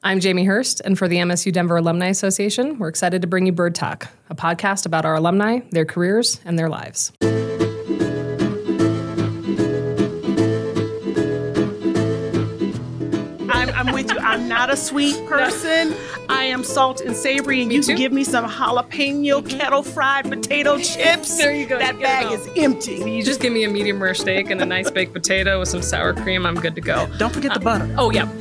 I'm Jamie Hurst, and for the MSU Denver Alumni Association, we're excited to bring you Bird Talk, a podcast about our alumni, their careers, and their lives. I'm with you. I'm not a sweet person. I am salt and savory, and you can give me some jalapeno kettle fried potato chips. There you go. That bag is empty. You just give me a medium rare steak and a nice baked potato with some sour cream. I'm good to go. Don't forget the butter. Oh, yeah.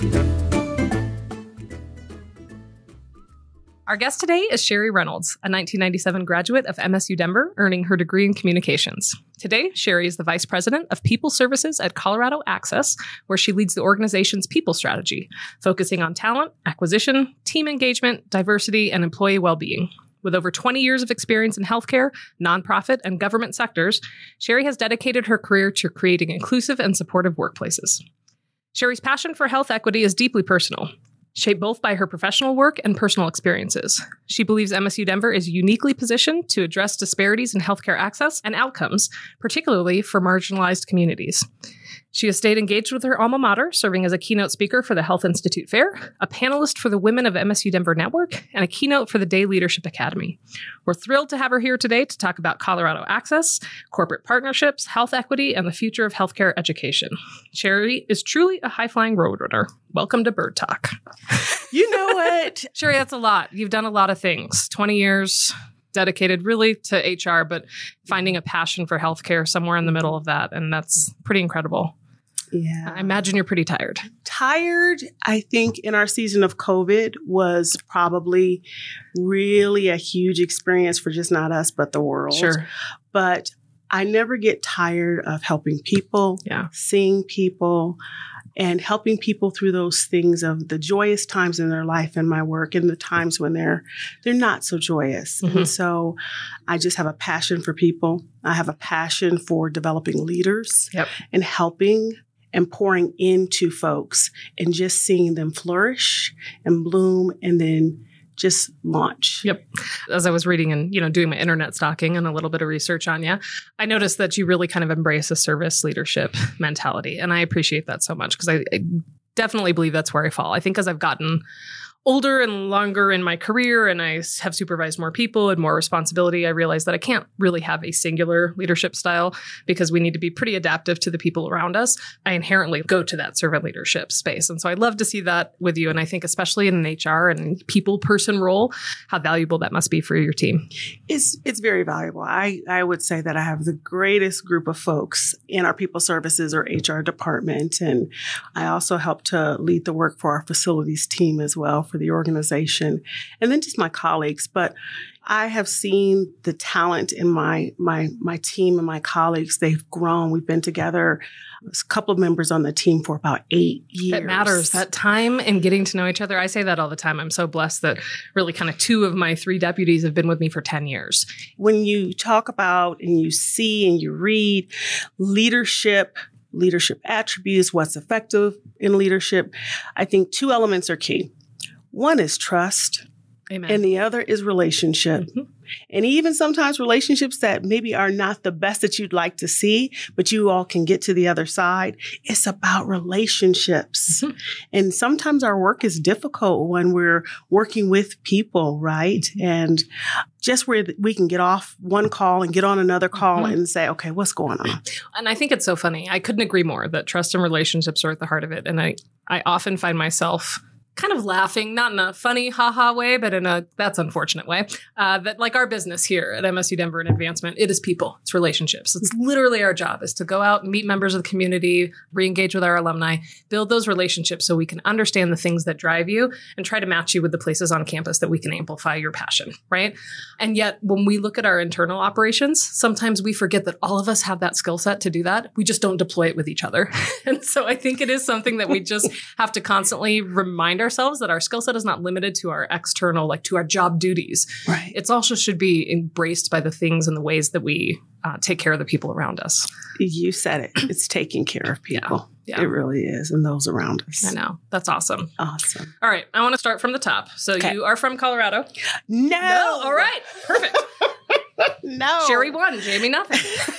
Our guest today is Sherry Reynolds, a 1997 graduate of MSU Denver, earning her degree in communications. Today, Sherry is the Vice President of People Services at Colorado Access, where she leads the organization's people strategy, focusing on talent, acquisition, team engagement, diversity, and employee well-being. With over 20 years of experience in healthcare, nonprofit, and government sectors, Sherry has dedicated her career to creating inclusive and supportive workplaces. Sherry's passion for health equity is deeply personal, shaped both by her professional work and personal experiences. She believes MSU Denver is uniquely positioned to address disparities in healthcare access and outcomes, particularly for marginalized communities. She has stayed engaged with her alma mater, serving as a keynote speaker for the Health Institute Fair, a panelist for the Women of MSU Denver Network, and a keynote for the Day Leadership Academy. We're thrilled to have her here today to talk about Colorado Access, corporate partnerships, health equity, and the future of healthcare education. Sherry is truly a high-flying roadrunner. Welcome to Bird Talk. You know what? Sherry, that's a lot. You've done a lot of things. 20 years dedicated really to HR, but finding a passion for healthcare somewhere in the middle of that. And that's pretty incredible. Yeah. I imagine you're pretty tired. Tired, I think, in our season of COVID was probably really a huge experience for just not us, but the world. Sure. But I never get tired of helping people, seeing people, and helping people through those things of the joyous times in their life and my work and the times when they're not so joyous. Mm-hmm. And so I just have a passion for people. I have a passion for developing leaders and helping and pouring into folks and just seeing them flourish and bloom and then just launch. Yep. As I was reading and, doing my internet stalking and a little bit of research on you, I noticed that you really kind of embrace a service leadership mentality. And I appreciate that so much because I definitely believe that's where I fall. I think as I've gotten older and longer in my career and I have supervised more people and more responsibility, I realized that I can't really have a singular leadership style because we need to be pretty adaptive to the people around us. I inherently go to that servant leadership space. And so I love to see that with you. And I think especially in an HR and people person role, how valuable that must be for your team. It's very valuable. I would say that I have the greatest group of folks in our people services or HR department. And I also help to lead the work for our facilities team as well, for the organization, and then just my colleagues. But I have seen the talent in my team and my colleagues. They've grown. We've been together, a couple of members on the team for about 8 years. It matters. That time and getting to know each other. I say that all the time. I'm so blessed that really kind of 2 of my 3 deputies have been with me for 10 years. When you talk about and you see and you read leadership attributes, what's effective in leadership, I think 2 elements are key. One is trust. Amen. And the other is relationship. Mm-hmm. And even sometimes relationships that maybe are not the best that you'd like to see, but you all can get to the other side. It's about relationships. Mm-hmm. And sometimes our work is difficult when we're working with people, right? And just where we can get off one call and get on another call and say, okay, what's going on? And I think it's so funny. I couldn't agree more that trust and relationships are at the heart of it. And I often find myself kind of laughing, not in a funny ha-ha way, but in a that's unfortunate way, that like our business here at MSU Denver and Advancement, it is people, it's relationships. It's literally our job is to go out and meet members of the community, re-engage with our alumni, build those relationships so we can understand the things that drive you and try to match you with the places on campus that we can amplify your passion, right? And yet when we look at our internal operations, sometimes we forget that all of us have that skill set to do that. We just don't deploy it with each other. And so I think it is something that we just have to constantly remind ourselves that our skill set is not limited to our external, like to our job duties. Right. It's also should be embraced by the things and the ways that we take care of the people around us. You said it. It's taking care of people. Yeah. It really is. And those around us. I know. That's awesome. Awesome. All right. I want to start from the top. So you are from Colorado? No. All right. Perfect. No. Sherry won. Jamie nothing.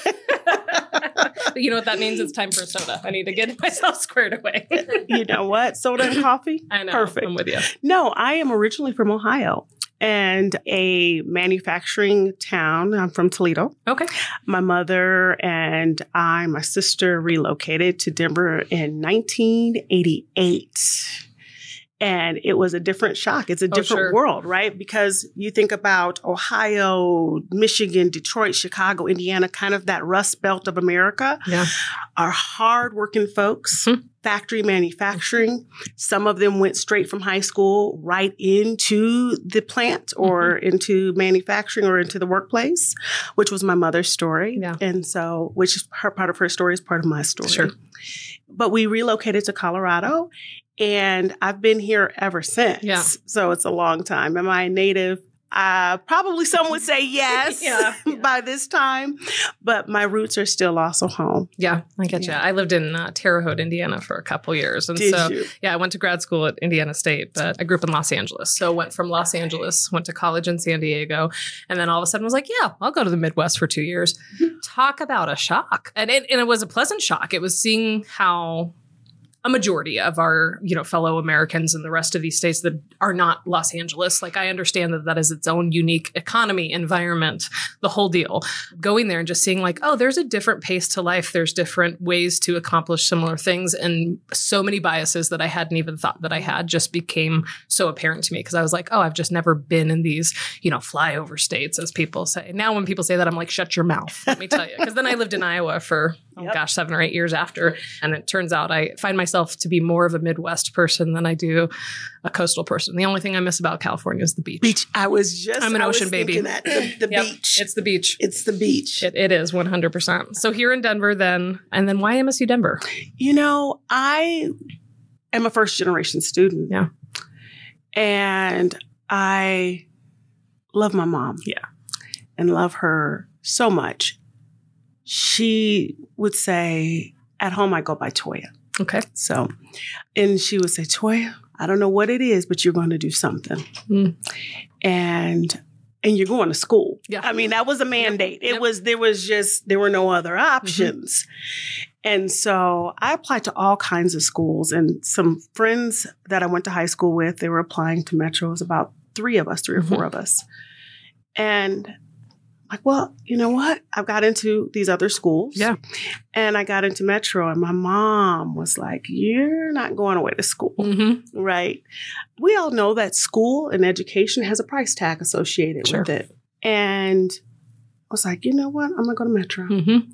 You know what that means? It's time for a soda. I need to get myself squared away. You know what? Soda and coffee? I know. Perfect. I'm with you. No, I am originally from Ohio and a manufacturing town. I'm from Toledo. Okay. My mother and my sister relocated to Denver in 1988. And it was a different shock. It's a different world, right? Because you think about Ohio, Michigan, Detroit, Chicago, Indiana, kind of that Rust Belt of America, are hardworking folks, factory manufacturing. Some of them went straight from high school right into the plant or into manufacturing or into the workplace, which was my mother's story. Yeah. And so, which is part of her story is part of my story. Sure. But we relocated to Colorado. And I've been here ever since. Yeah. So it's a long time. Am I a native? Probably some would say yes by this time, but my roots are still also home. Yeah, I get you. I lived in Terre Haute, Indiana for a couple years. And Did you? I went to grad school at Indiana State, but I grew up in Los Angeles. So went from Los Angeles, went to college in San Diego, and then all of a sudden was like, yeah, I'll go to the Midwest for 2 years. Talk about a shock. And it was a pleasant shock. It was seeing how a majority of our, fellow Americans in the rest of these states that are not Los Angeles. Like, I understand that is its own unique economy, environment, the whole deal. Going there and just seeing like, oh, there's a different pace to life. There's different ways to accomplish similar things. And so many biases that I hadn't even thought that I had just became so apparent to me because I was like, oh, I've just never been in these, flyover states, as people say. Now, when people say that, I'm like, shut your mouth, let me tell you. Because then I lived in Iowa for, 7 or 8 years after. And it turns out I find myself to be more of a Midwest person than I do a coastal person. The only thing I miss about California is the beach. I'm an ocean baby. That. The beach. It's the beach. It's the beach. It is 100%. So here in Denver then, and then why MSU Denver? I am a first generation student. Yeah. And I love my mom. Yeah. And love her so much. She would say, at home, I go by Toya. Okay. So, and she would say, Toya, I don't know what it is, but you're going to do something. And you're going to school. Yeah. I mean, that was a mandate. There were no other options. And so I applied to all kinds of schools, and some friends that I went to high school with, they were applying to Metro. It was about 3 or 4 of us. And like, well, you know what? I've got into these other schools. Yeah. And I got into Metro, and my mom was like, you're not going away to school. Right. We all know that school and education has a price tag associated with it. And I was like, you know what? I'm going to go to Metro.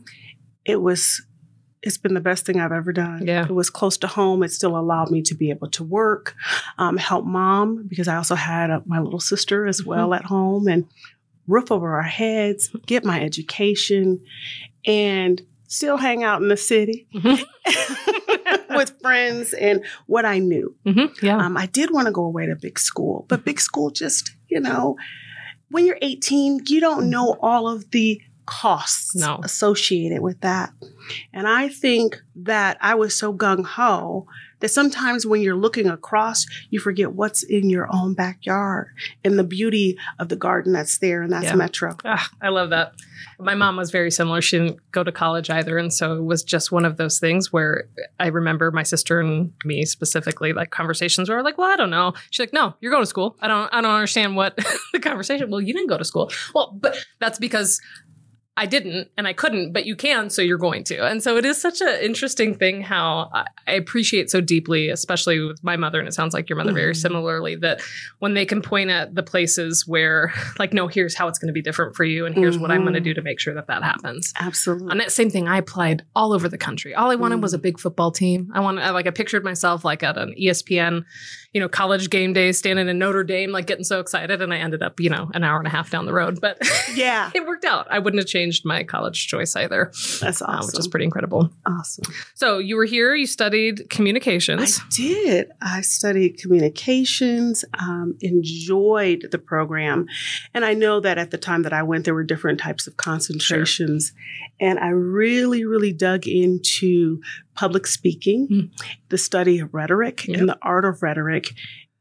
It's been the best thing I've ever done. Yeah. It was close to home. It still allowed me to be able to work, help mom, because I also had my little sister as well at home, and roof over our heads, get my education, and still hang out in the city with friends and what I knew. I did want to go away to big school, but big school just, when you're 18, you don't know all of the costs associated with that. And I think that I was so gung-ho that sometimes when you're looking across, you forget what's in your own backyard and the beauty of the garden that's there, and that's Metro. I love that. My mom was very similar. She didn't go to college either. And so it was just one of those things where I remember my sister and me specifically, like conversations where we're like, well, I don't know. She's like, no, you're going to school. I don't understand what the conversation. Well, you didn't go to school. Well, but that's because I didn't and I couldn't, but you can, so you're going to. And so it is such an interesting thing how I appreciate so deeply, especially with my mother, and it sounds like your mother very similarly, that when they can point at the places where, like, no, here's how it's going to be different for you, and here's what I'm going to do to make sure that happens. Absolutely. And that same thing, I applied all over the country. All I wanted was a big football team. I pictured myself like at an ESPN, college game day, standing in Notre Dame, like getting so excited, and I ended up, an hour and a half down the road. But yeah, it worked out. I wouldn't have changed my college choice either. That's awesome. Which is pretty incredible. Awesome. So you were here, you studied communications. I did. I studied communications, enjoyed the program. And I know that at the time that I went, there were different types of concentrations. Sure. And I really, really dug into public speaking, the study of rhetoric and the art of rhetoric.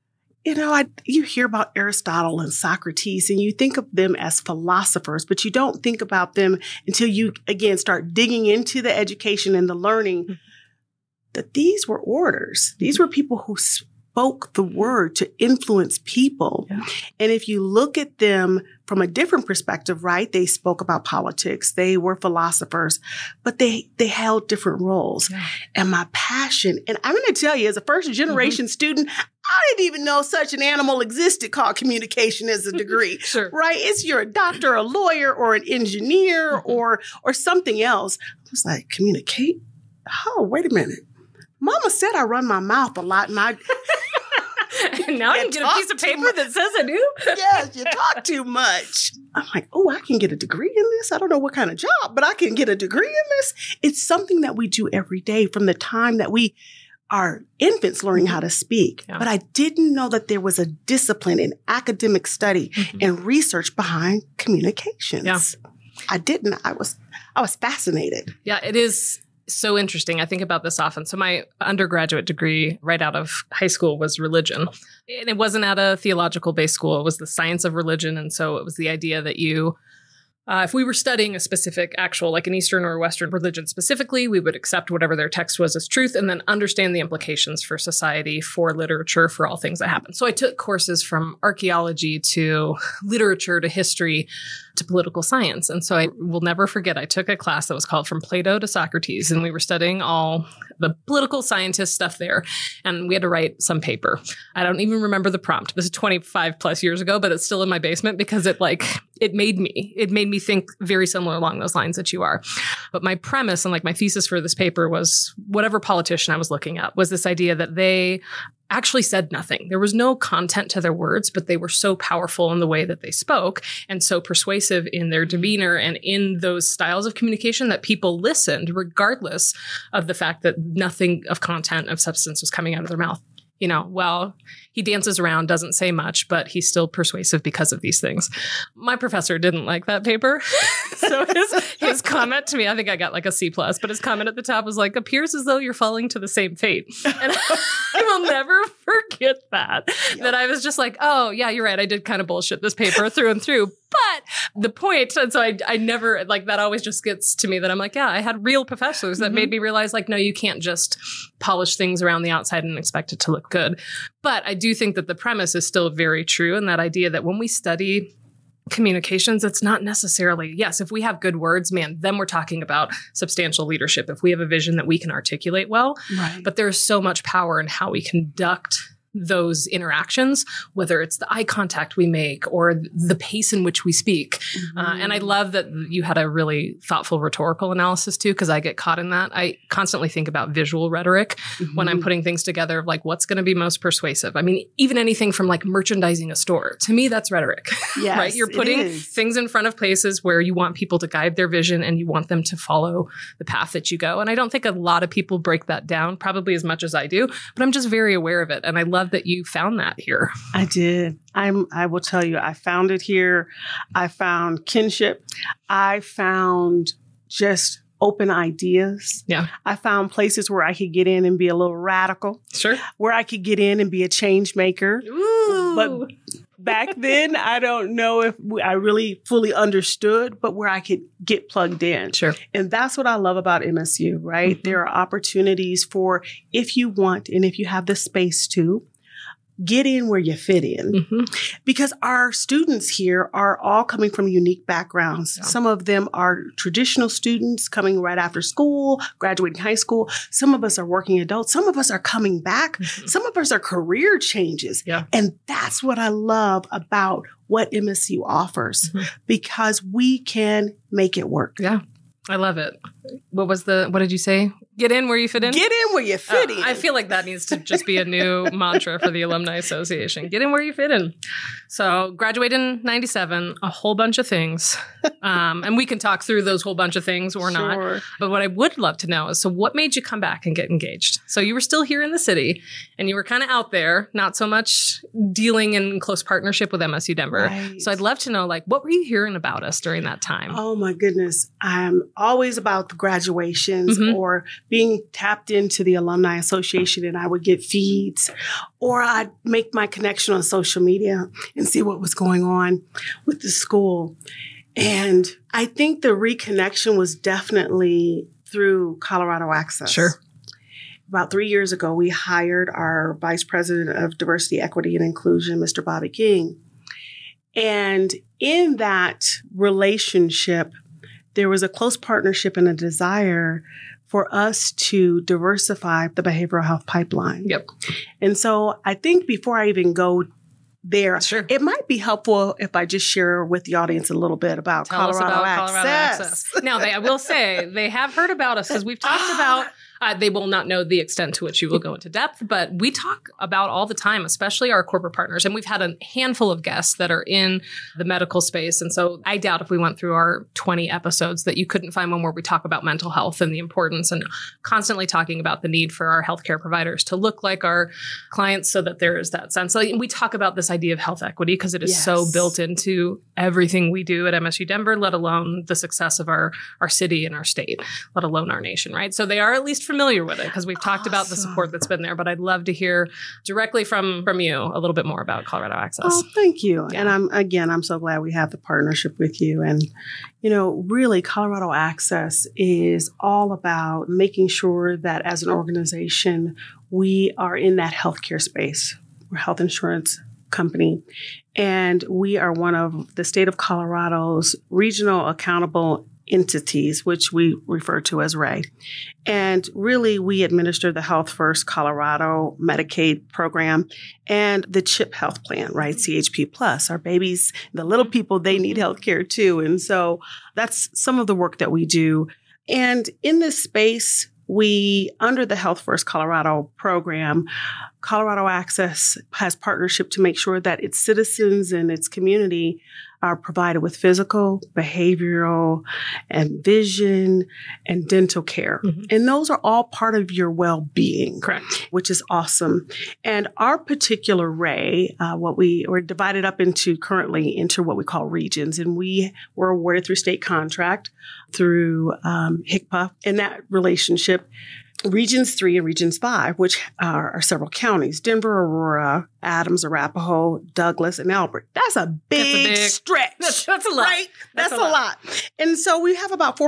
you hear about Aristotle and Socrates, and you think of them as philosophers, but you don't think about them until you, again, start digging into the education and the learning, that these were orators. These were people who spoke the word to influence people. Yeah. And if you look at them from a different perspective, right, they spoke about politics, they were philosophers, but they held different roles. Yeah. And my passion, and I'm going to tell you, as a first generation student, I didn't even know such an animal existed called communication as a degree, Sure. right? It's you're a doctor, a lawyer, or an engineer, or something else. I was like, communicate? Oh, wait a minute. Mama said I run my mouth a lot, and I... And now I can get a piece of paper that says I do? Yes, you talk too much. I'm like, oh, I can get a degree in this? I don't know what kind of job, but I can get a degree in this? It's something that we do every day from the time that we are infants learning how to speak. Yeah. But I didn't know that there was a discipline in academic study and research behind communications. Yeah. I didn't. I was fascinated. Yeah, it is so interesting. I think about this often. So my undergraduate degree right out of high school was religion. And it wasn't at a theological-based school. It was the science of religion. And so it was the idea that you, if we were studying a specific actual, like an Eastern or Western religion specifically, we would accept whatever their text was as truth and then understand the implications for society, for literature, for all things that happen. So I took courses from archaeology to literature to history to political science. And so I will never forget, I took a class that was called From Plato to Socrates, and we were studying all the political scientist stuff there. And we had to write some paper. I don't even remember the prompt. This is 25 plus years ago, but it's still in my basement because it made me think very similar along those lines that you are. But my premise and my thesis for this paper was whatever politician I was looking at was this idea that they actually said nothing. There was no content to their words, but they were so powerful in the way that they spoke and so persuasive in their demeanor and in those styles of communication that people listened regardless of the fact that nothing of content, of substance was coming out of their mouth. He dances around, doesn't say much, but he's still persuasive because of these things. My professor didn't like that paper. So his comment to me, I think I got a C+, but his comment at the top was appears as though you're falling to the same fate. And I will never forget that. Yep. That I was just oh, yeah, you're right. I did kind of bullshit this paper through and through. But the point, and so I never, that always just gets to me that I'm yeah, I had real professors that made me realize, no, you can't just polish things around the outside and expect it to look good. But I do think that the premise is still very true. And that idea that when we study communications, it's not necessarily, yes, if we have good words, man, then we're talking about substantial leadership. If we have a vision that we can articulate well, right. But there's so much power in how we conduct those interactions, whether it's the eye contact we make or the pace in which we speak. And I love that you had a really thoughtful rhetorical analysis too, because I get caught in that. I constantly think about visual rhetoric when I'm putting things together of what's going to be most persuasive. I mean, even anything from merchandising a store. To me, that's rhetoric, yes, right? You're putting things in front of places where you want people to guide their vision and you want them to follow the path that you go. And I don't think a lot of people break that down probably as much as I do, but I'm just very aware of it. And I love that you found that here. I did. I will tell you, I found it here. I found kinship. I found just open ideas. Yeah. I found places where I could get in and be a little radical. Sure. Where I could get in and be a change maker. Ooh. But back then, I don't know if I really fully understood, but where I could get plugged in. Sure. And that's what I love about MSU, right? There are opportunities for, if you want and if you have the space to, get in where you fit in. Because our students here are all coming from unique backgrounds. Yeah. Some of them are traditional students coming right after school, graduating high school. Some of us are working adults. Some of us are coming back. Some of us are career changes. Yeah. And that's what I love about what MSU offers, because we can make it work. Yeah. I love it. What did you say? Get in where you fit in? Get in where you fit in. I feel like that needs to just be a new mantra for the Alumni Association. Get in where you fit in. So graduated in 97, a whole bunch of things. And we can talk through those whole bunch of things or not. But what I would love to know is, so what made you come back and get engaged? So you were still here in the city and you were kind of out there, not so much dealing in close partnership with MSU Denver. Right. So I'd love to know, what were you hearing about us during that time? Oh my goodness. I'm always about graduations or being tapped into the Alumni Association, and I would get feeds, or I'd make my connection on social media and see what was going on with the school. And I think the reconnection was definitely through Colorado Access. Sure. About 3 years ago, we hired our Vice President of Diversity, Equity, and Inclusion, Mr. Bobby King. And in that relationship, there was a close partnership and a desire for us to diversify the behavioral health pipeline. Yep. And so I think before I even go there, Sure. it might be helpful if I just share with the audience a little bit about Colorado Access. Now, I will say they have heard about us because we've talked about. They will not know the extent to which you will go into depth, but we talk about all the time, especially our corporate partners. And we've had a handful of guests that are in the medical space. And so I doubt if we went through our 20 episodes that you couldn't find one where we talk about mental health and the importance, and constantly talking about the need for our healthcare providers to look like our clients so that there is that sense. So we talk about this idea of health equity because it is so built into everything we do at MSU Denver, let alone the success of our city and our state, let alone our nation, right? So they are at least familiar with it because we've talked about the support that's been there, but I'd love to hear directly from you a little bit more about Colorado Access. Oh, thank you. Yeah. And I'm so glad we have the partnership with you. And, really Colorado Access is all about making sure that as an organization, we are in that healthcare space. We're a health insurance company, and we are one of the state of Colorado's regional accountable entities, which we refer to as RAY. And really, we administer the Health First Colorado Medicaid program and the CHIP health plan, right? CHP Plus. Our babies, the little people, they need health care too. And so that's some of the work that we do. And in this space, under the Health First Colorado program, Colorado Access has partnership to make sure that its citizens and its community are provided with physical, behavioral, and vision and dental care. And those are all part of your well-being. Correct. Which is awesome. And our particular RAY, we're divided up currently into what we call regions. And we were awarded through state contract through HCPA. In that relationship, Regions 3 and Regions 5, which are several counties, Denver, Aurora, Adams, Arapahoe, Douglas, and Albert. That's a big stretch. That's a lot. Right? That's a lot. And so we have about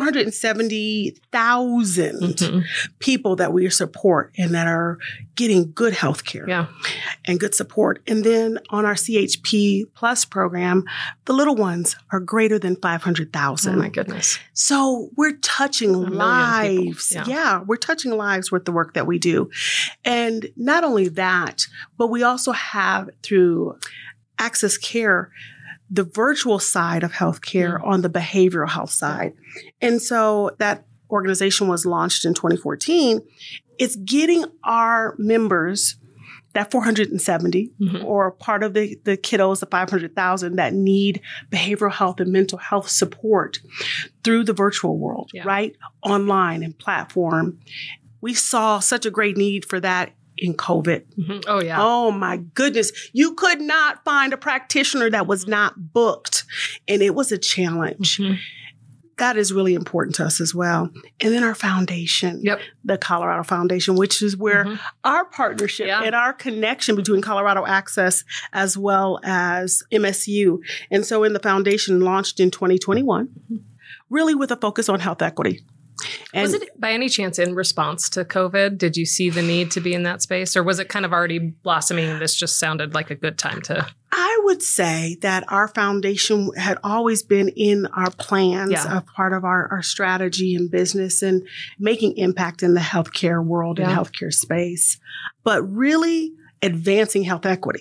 470,000 people that we support and that are getting good health care and good support. And then on our CHP Plus program, the little ones are greater than 500,000. Oh, my goodness. So we're touching lives. Yeah, we're touching lives with the work that we do. And not only that, but we also have through Access Care, the virtual side of healthcare on the behavioral health side. And so that organization was launched in 2014. It's getting our members, that 470, or part of the kiddos, the 500,000 that need behavioral health and mental health support through the virtual world, right? Online and platform. We saw such a great need for that in COVID. Oh, yeah. Oh, my goodness. You could not find a practitioner that was not booked. And it was a challenge. That is really important to us as well. And then our foundation, the Colorado Foundation, which is where our partnership and our connection between Colorado Access as well as MSU. And so in the foundation launched in 2021, really with a focus on health equity. And was it by any chance in response to COVID? Did you see the need to be in that space, or was it kind of already blossoming and this just sounded like a good time to? I would say that our foundation had always been in our plans, a part of our strategy and business and making impact in the healthcare world and healthcare space, but really advancing health equity.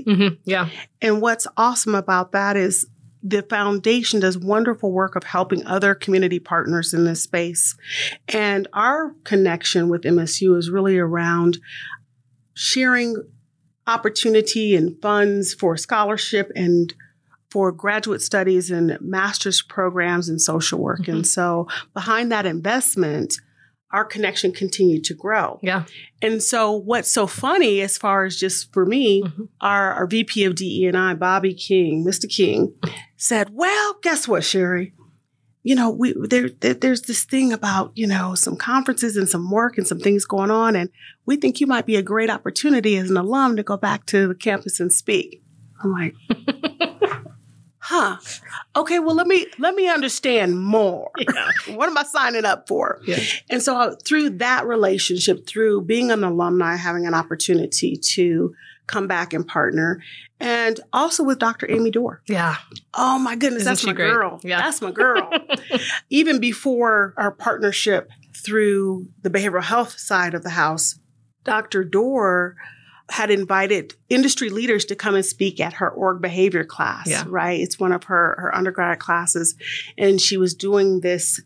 And what's awesome about that is the foundation does wonderful work of helping other community partners in this space. And our connection with MSU is really around sharing opportunity and funds for scholarship and for graduate studies and master's programs in social work. And so behind that investment, our connection continued to grow. And so what's so funny as far as just for me, our VP of DE&I, Bobby King, Mr. King, said, well, guess what, Sherry? there's this thing about, some conferences and some work and some things going on. And we think you might be a great opportunity as an alum to go back to the campus and speak. I'm like, okay, well, let me understand more. Yeah. What am I signing up for? Yeah. And so through that relationship, through being an alumni, having an opportunity to come back and partner, and also with Dr. Amy Dorr. Yeah. Oh my goodness, Isn't that's my great? girl. Yeah. That's my girl. Even before our partnership through the behavioral health side of the house, Dr. Dorr had invited industry leaders to come and speak at her org behavior class, right? It's one of her undergrad classes. And she was doing this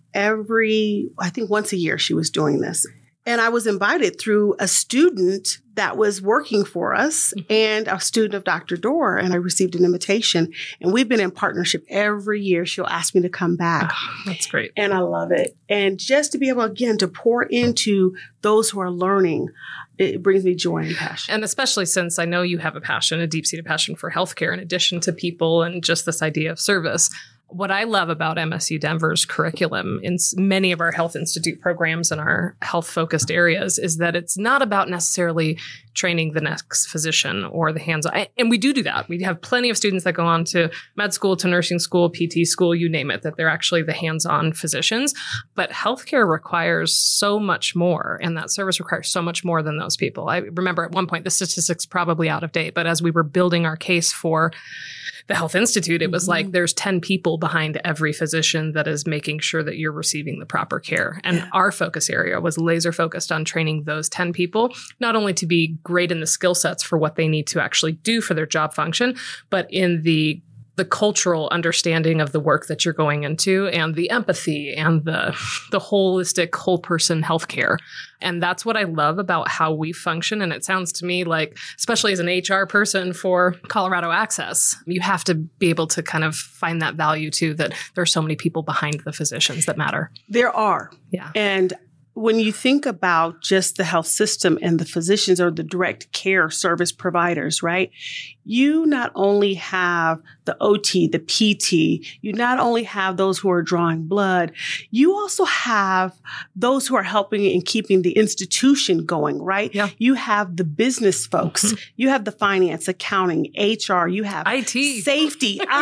I think once a year she was doing this. And I was invited through a student that was working for us and a student of Dr. Dorr, and I received an invitation. And we've been in partnership every year. She'll ask me to come back. Oh, that's great. And I love it. And just to be able, again, to pour into those who are learning, it brings me joy and passion. And especially since I know you have a passion, a deep-seated passion for healthcare in addition to people and just this idea of service. What I love about MSU Denver's curriculum in many of our health institute programs and our health-focused areas is that it's not about necessarily training the next physician or the hands-on. And we do that. We have plenty of students that go on to med school, to nursing school, PT school, you name it, that they're actually the hands-on physicians. But healthcare requires so much more, and that service requires so much more than those people. I remember at one point, the statistics probably out of date, but as we were building our case for the Health Institute, it was like there's 10 people behind every physician that is making sure that you're receiving the proper care. And our focus area was laser focused on training those 10 people, not only to be great in the skill sets for what they need to actually do for their job function, but in the cultural understanding of the work that you're going into and the empathy and the holistic whole person healthcare. And that's what I love about how we function. And it sounds to me like, especially as an HR person for Colorado Access, you have to be able to kind of find that value too, that there are so many people behind the physicians that matter. There are. Yeah. And when you think about just the health system and the physicians or the direct care service providers, right? You not only have the OT, the PT, you not only have those who are drawing blood, you also have those who are helping and keeping the institution going, right? Yeah. You have the business folks, you have the finance, accounting, HR, you have IT, safety, IT.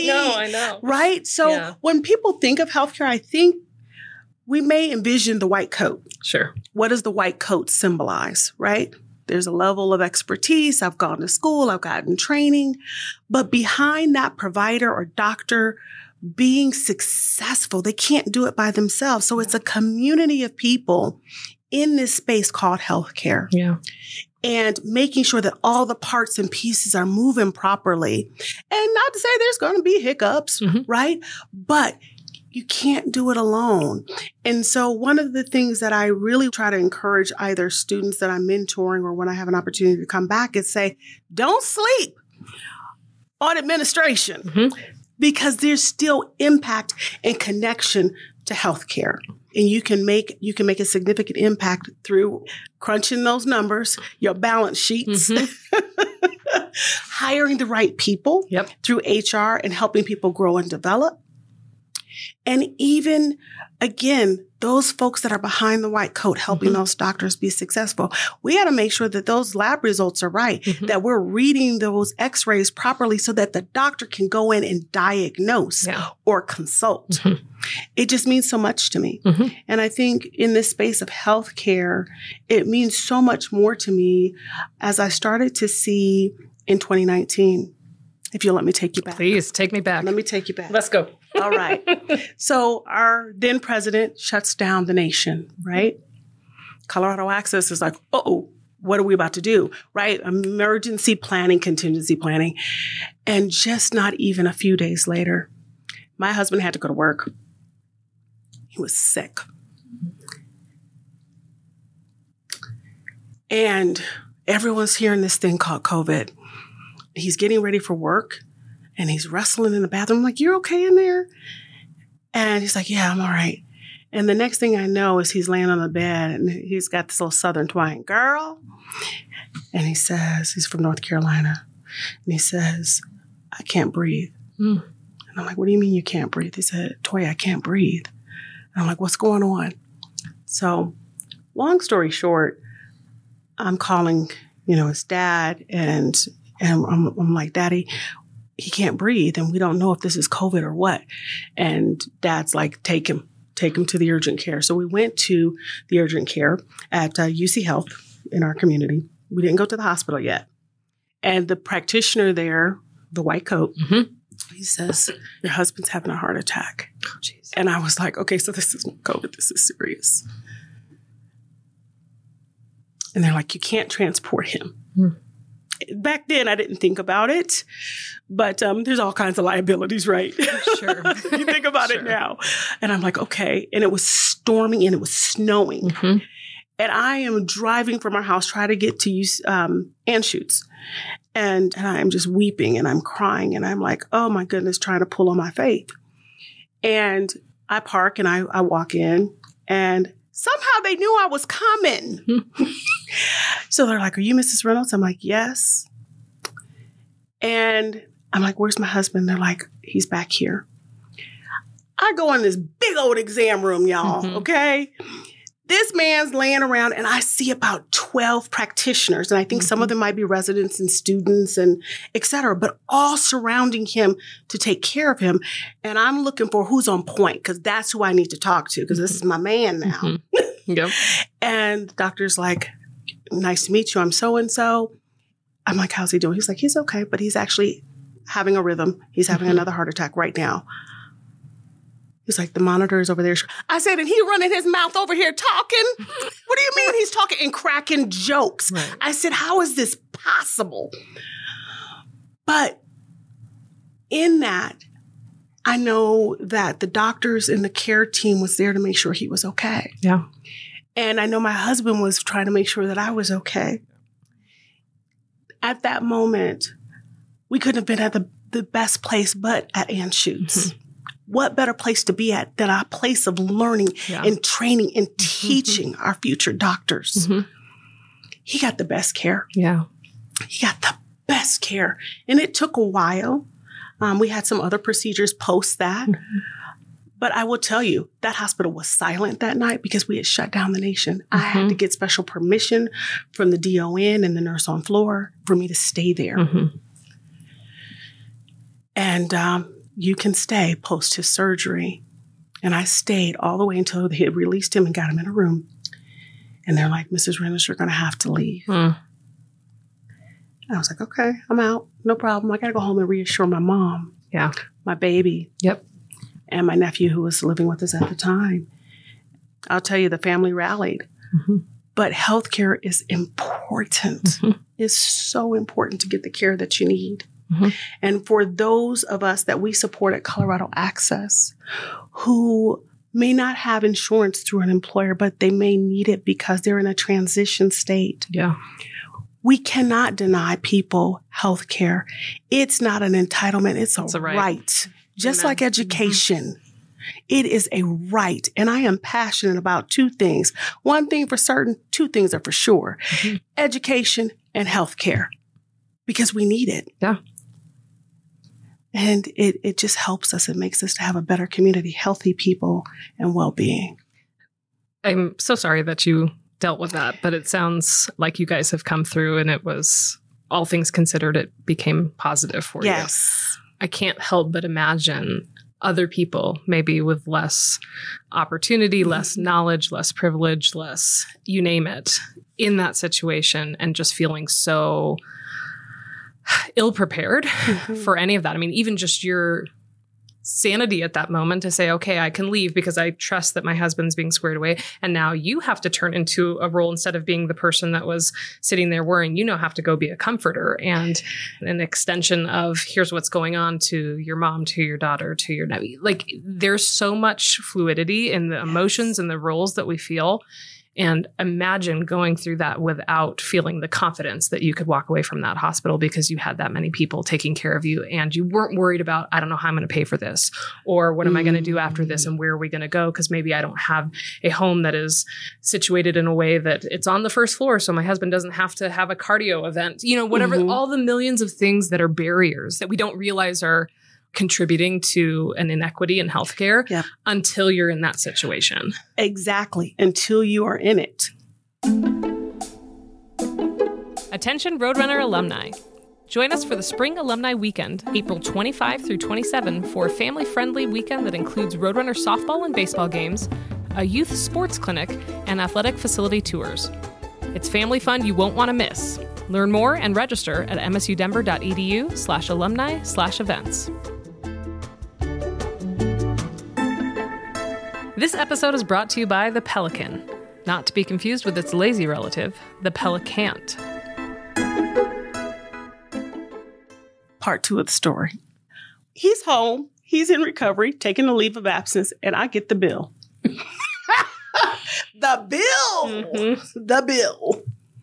I know. Right? So when people think of healthcare, I think we may envision the white coat. Sure. What does the white coat symbolize, right? There's a level of expertise. I've gone to school. I've gotten training. But behind that provider or doctor being successful, they can't do it by themselves. So it's a community of people in this space called healthcare. Yeah. And making sure that all the parts and pieces are moving properly. And not to say there's going to be hiccups, right? But you can't do it alone. And so one of the things that I really try to encourage either students that I'm mentoring or when I have an opportunity to come back is say, don't sleep on administration because there's still impact and connection to healthcare. And you can make a significant impact through crunching those numbers, your balance sheets, hiring the right people through HR and helping people grow and develop. And even, again, those folks that are behind the white coat helping those doctors be successful. We got to make sure that those lab results are right, that we're reading those x-rays properly so that the doctor can go in and diagnose or consult. It just means so much to me. And I think in this space of healthcare, it means so much more to me as I started to see in 2019. If you'll let me take you back. Please take me back. Let me take you back. Let's go. All right. So our then president shuts down the nation, right? Colorado Access is like, uh-oh, what are we about to do, right? Emergency planning, contingency planning. And just not even a few days later, my husband had to go to work. He was sick. And everyone's hearing this thing called COVID. He's getting ready for work and he's wrestling in the bathroom. I'm like, you're okay in there? And he's like, yeah, I'm all right. And the next thing I know is he's laying on the bed and he's got this little Southern twang, girl. And he says, he's from North Carolina. And he says, I can't breathe. And And I'm like, what do you mean you can't breathe? He said, Toya, I can't breathe. And I'm like, what's going on? So long story short, I'm calling, his dad, and I'm like, Daddy, he can't breathe, and we don't know if this is COVID or what. And Dad's like, take him to the urgent care. So we went to the urgent care at UC Health in our community. We didn't go to the hospital yet. And the practitioner there, the white coat, he says, your husband's having a heart attack. Oh, geez. And I was like, okay, so this isn't COVID. This is serious. And they're like, you can't transport him. Back then, I didn't think about it, but there's all kinds of liabilities, right? Sure. You think about it now. And I'm like, okay. And it was storming and it was snowing. And I am driving from our house, trying to get to Anschutz. And I'm just weeping and I'm crying. And I'm like, oh my goodness, trying to pull on my faith. And I park and I walk in, and somehow they knew I was coming. So they're like, are you Mrs. Reynolds? I'm like, yes. And I'm like, where's my husband? They're like, he's back here. I go in this big old exam room, y'all, okay? This man's laying around, and I see about 12 practitioners, and I think some of them might be residents and students and et cetera, but all surrounding him to take care of him. And I'm looking for who's on point, because that's who I need to talk to, because this is my man now. Yep. And the doctor's like, nice to meet you. I'm so-and-so. I'm like, how's he doing? He's like, he's okay, but he's actually having a rhythm. He's having another heart attack right now. He's like, the monitor is over there. I said, and he running his mouth over here talking? What do you mean he's talking and cracking jokes? Right. I said, how is this possible? But in that, I know that the doctors and the care team was there to make sure he was okay. Yeah. And I know my husband was trying to make sure that I was okay. At that moment, we couldn't have been at the best place but at Anschutz. What better place to be at than a place of learning and training and teaching our future doctors? He got the best care. Yeah. He got the best care. And it took a while. We had some other procedures post that. But I will tell you, that hospital was silent that night because we had shut down the nation. I had to get special permission from the DON and the nurse on floor for me to stay there. And you can stay post his surgery. And I stayed all the way until they had released him and got him in a room. And they're like, Mrs. Reynolds, you're going to have to leave. And I was like, okay, I'm out. No problem. I got to go home and reassure my mom. Yeah. My baby. Yep. And my nephew who was living with us at the time. I'll tell you, the family rallied. But healthcare is important. It's so important to get the care that you need. And for those of us that we support at Colorado Access who may not have insurance through an employer, but they may need it because they're in a transition state. Yeah. We cannot deny people health care. It's not an entitlement. It's a right. Just like education. It is a right. And I am passionate about two things. One thing for certain, two things are for sure. Education and health care. Because we need it. Yeah. And it just helps us. It makes us to have a better community, healthy people, and well-being. I'm so sorry that you dealt with that, but it sounds like you guys have come through and it was, all things considered, it became positive for you. Yes. I can't help but imagine other people, maybe with less opportunity, less knowledge, less privilege, less, you name it, in that situation and just feeling so ill-prepared for any of that. I mean, even just your sanity at that moment to say, okay, I can leave because I trust that my husband's being squared away. And now you have to turn into a role instead of being the person that was sitting there worrying, you now have to go be a comforter and an extension of here's what's going on to your mom, to your daughter, to your nephew. Like there's so much fluidity in the emotions and the roles that we feel. And imagine going through that without feeling the confidence that you could walk away from that hospital because you had that many people taking care of you and you weren't worried about, I don't know how I'm going to pay for this, or what am I going to do after this and where are we going to go? Because maybe I don't have a home that is situated in a way that it's on the first floor so my husband doesn't have to have a cardio event, you know, whatever, all the millions of things that are barriers that we don't realize are contributing to an inequity in healthcare Yep. until you're in that situation. Exactly. Until you are in it. Attention Roadrunner alumni. Join us for the Spring Alumni Weekend, April 25 through 27, for a family-friendly weekend that includes Roadrunner softball and baseball games, a youth sports clinic, and athletic facility tours. It's family fun you won't want to miss. Learn more and register at msudenver.edu/alumni/events. This episode is brought to you by the Pelican, not to be confused with its lazy relative, the Pelicant. Part 2 of the story. He's home. He's in recovery, taking a leave of absence, and I get the bill. The bill. Mm-hmm. The bill.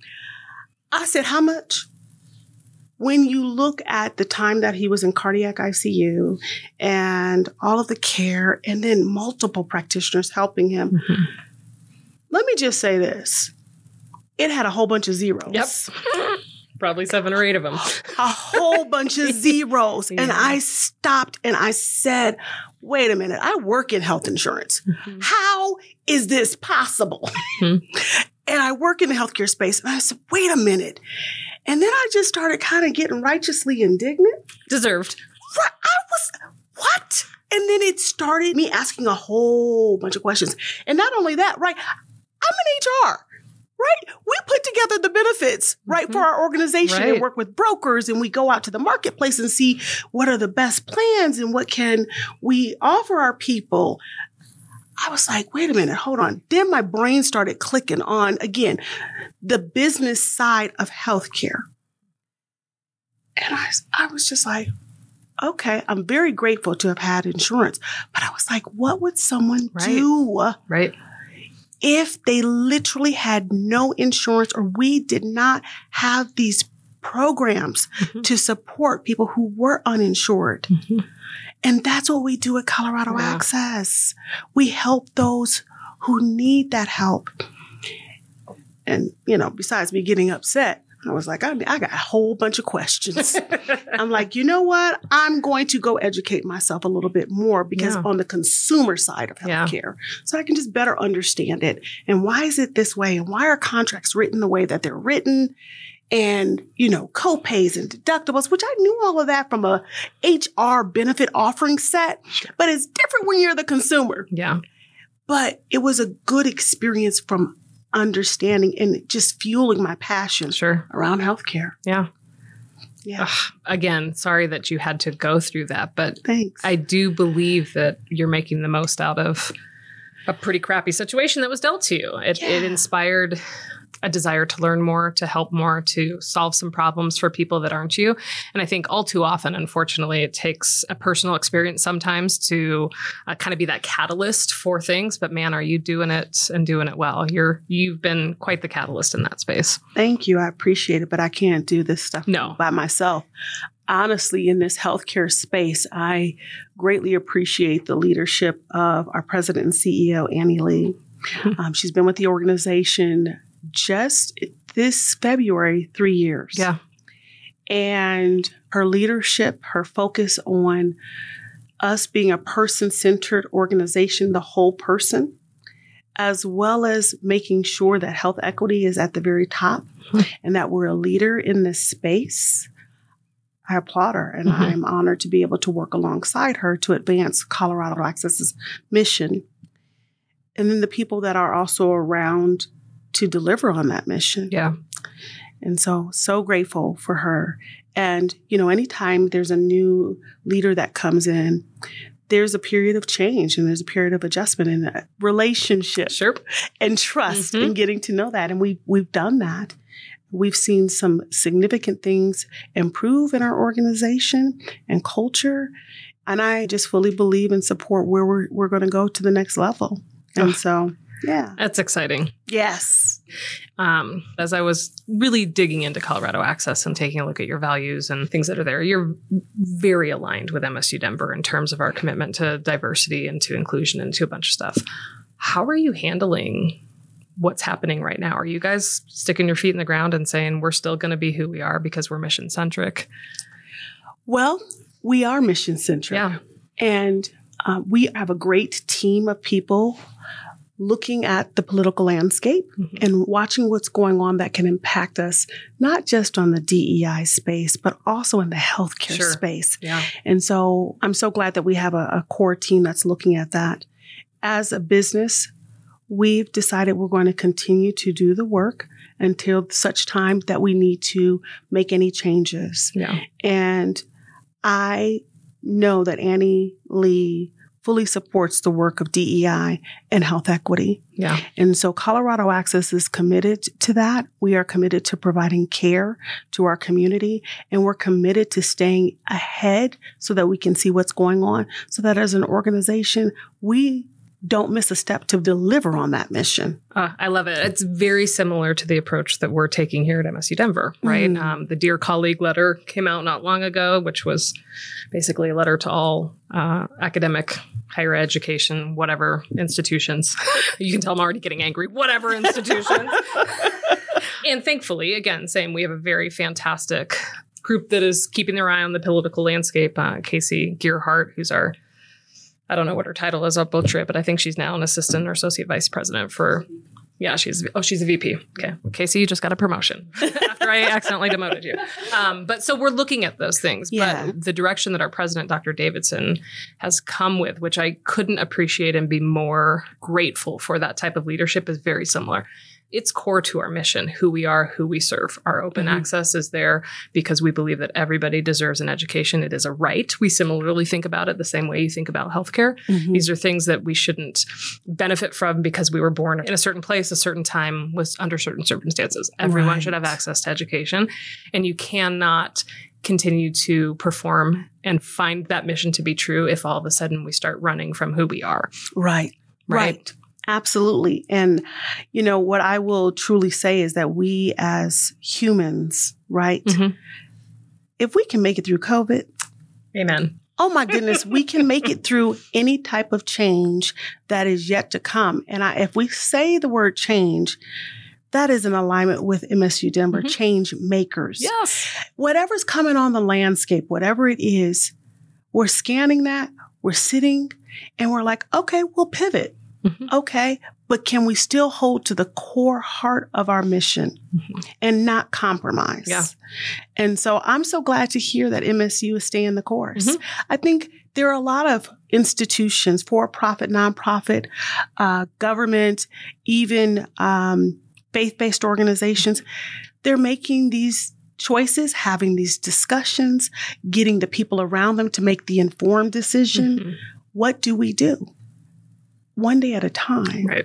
I said, how much? When you look at the time that he was in cardiac ICU and all of the care and then multiple practitioners helping him, Mm-hmm. let me just say this. It had a whole bunch of zeros. Yep. Probably 7 or 8 of them. A whole bunch of zeros. Yeah. And I stopped and I said, wait a minute, I work in health insurance. Mm-hmm. How is this possible? Mhm. And I work in the healthcare space. And I said, wait a minute. And then I just started kind of getting righteously indignant. Deserved. I was, what? And then it started me asking a whole bunch of questions. And not only that, right? I'm in HR. Right? We put together the benefits, right, Mhm. for our organization Right. and work with brokers, and we go out to the marketplace and see what are the best plans and what can we offer our people. I was like, wait a minute, hold on. Then my brain started clicking on, again, the business side of healthcare. And I was just like, okay, I'm very grateful to have had insurance. But I was like, what would someone Right. do Right. if they literally had no insurance or we did not have these programs Mhm. to support people who were uninsured? Mhm. And that's what we do at Colorado Yeah. Access. We help those who need that help. And, besides me getting upset, I was like, I got a whole bunch of questions. I'm like, you know what? I'm going to go educate myself a little bit more because Yeah. on the consumer side of Yeah. healthcare, so I can just better understand it. And why is it this way? And why are contracts written the way that they're written? And, co-pays and deductibles, which I knew all of that from a HR benefit offering set, but it's different when you're the consumer. Yeah. But it was a good experience from understanding and just fueling my passion Sure. around healthcare. Yeah. Yeah. Again, sorry that you had to go through that, but Thanks. I do believe that you're making the most out of a pretty crappy situation that was dealt to you. It Yeah. inspired a desire to learn more, to help more, to solve some problems for people that aren't you. And I think all too often, unfortunately, it takes a personal experience sometimes to kind of be that catalyst for things. But man, are you doing it and doing it well? You've been quite the catalyst in that space. Thank you. I appreciate it, but I can't do this stuff No. by myself. Honestly, in this healthcare space, I greatly appreciate the leadership of our president and CEO, Annie Lee. She's been with the organization just this February, 3 years. Yeah. And her leadership, her focus on us being a person-centered organization, the whole person, as well as making sure that health equity is at the very top and that we're a leader in this space. I applaud her, and Mhm. I'm honored to be able to work alongside her to advance Colorado Access's mission. And then the people that are also around to deliver on that mission. Yeah. And so grateful for her. And, anytime there's a new leader that comes in, there's a period of change and there's a period of adjustment and a relationship Sure. and trust Mhm. and getting to know that. And we've done that. We've seen some significant things improve in our organization and culture. And I just fully believe and support where we're going to go to the next level. And so, yeah. That's exciting. Yes. As I was really digging into Colorado Access and taking a look at your values and things that are there, you're very aligned with MSU Denver in terms of our commitment to diversity and to inclusion and to a bunch of stuff. How are you handling what's happening right now? Are you guys sticking your feet in the ground and saying we're still going to be who we are because we're mission centric? Well, We are mission centric. Yeah. And we have a great team of people looking at the political landscape and watching what's going on that can impact us, not just on the DEI space, but also in the healthcare space. Yeah. And so I'm so glad that we have a core team that's looking at that. As a business, we've decided we're going to continue to do the work until such time that we need to make any changes. Yeah. And I know that Annie Lee fully supports the work of DEI and health equity. Yeah. And so Colorado Access is committed to that. We are committed to providing care to our community, and we're committed to staying ahead so that we can see what's going on, so that as an organization, we don't miss a step to deliver on that mission. I love it. It's very similar to the approach that we're taking here at MSU Denver, right? The Dear Colleague letter came out not long ago, which was basically a letter to all academic, higher education, whatever institutions. You can tell I'm already getting angry. Whatever institutions. And thankfully, again, same, we have a very fantastic group that is keeping their eye on the political landscape. Casey Gearhart, who's our, I don't know what her title is, I'll butcher it, but I think she's now an assistant or associate vice president for, she's a VP. Okay. Well, Casey, you just got a promotion after I accidentally demoted you. But so we're looking at those things. Yeah. But the direction that our president, Dr. Davidson, has come with, which I couldn't appreciate and be more grateful for that type of leadership, is very similar. It's core to our mission, who we are, who we serve. Our open access is there because we believe that everybody deserves an education. It is a right. We similarly think about it the same way you think about healthcare. These are things that we shouldn't benefit from because we were born in a certain place, a certain time, was under certain circumstances. Everyone should have access to education. And you cannot continue to perform and find that mission to be true if all of a sudden we start running from who we are. Right. Absolutely. And, what I will truly say is that we as humans, right, if we can make it through COVID, amen. Oh my goodness, we can make it through any type of change that is yet to come. And if we say the word change, that is in alignment with MSU Denver, change makers. Yes. Whatever's coming on the landscape, whatever it is, we're scanning that, we're sitting, and we're like, okay, we'll pivot. Okay, but can we still hold to the core heart of our mission and not compromise? Yeah. And so I'm so glad to hear that MSU is staying the course. I think there are a lot of institutions, for-profit, nonprofit, government, even faith-based organizations. They're making these choices, having these discussions, getting the people around them to make the informed decision. What do we do? One day at a time. Right.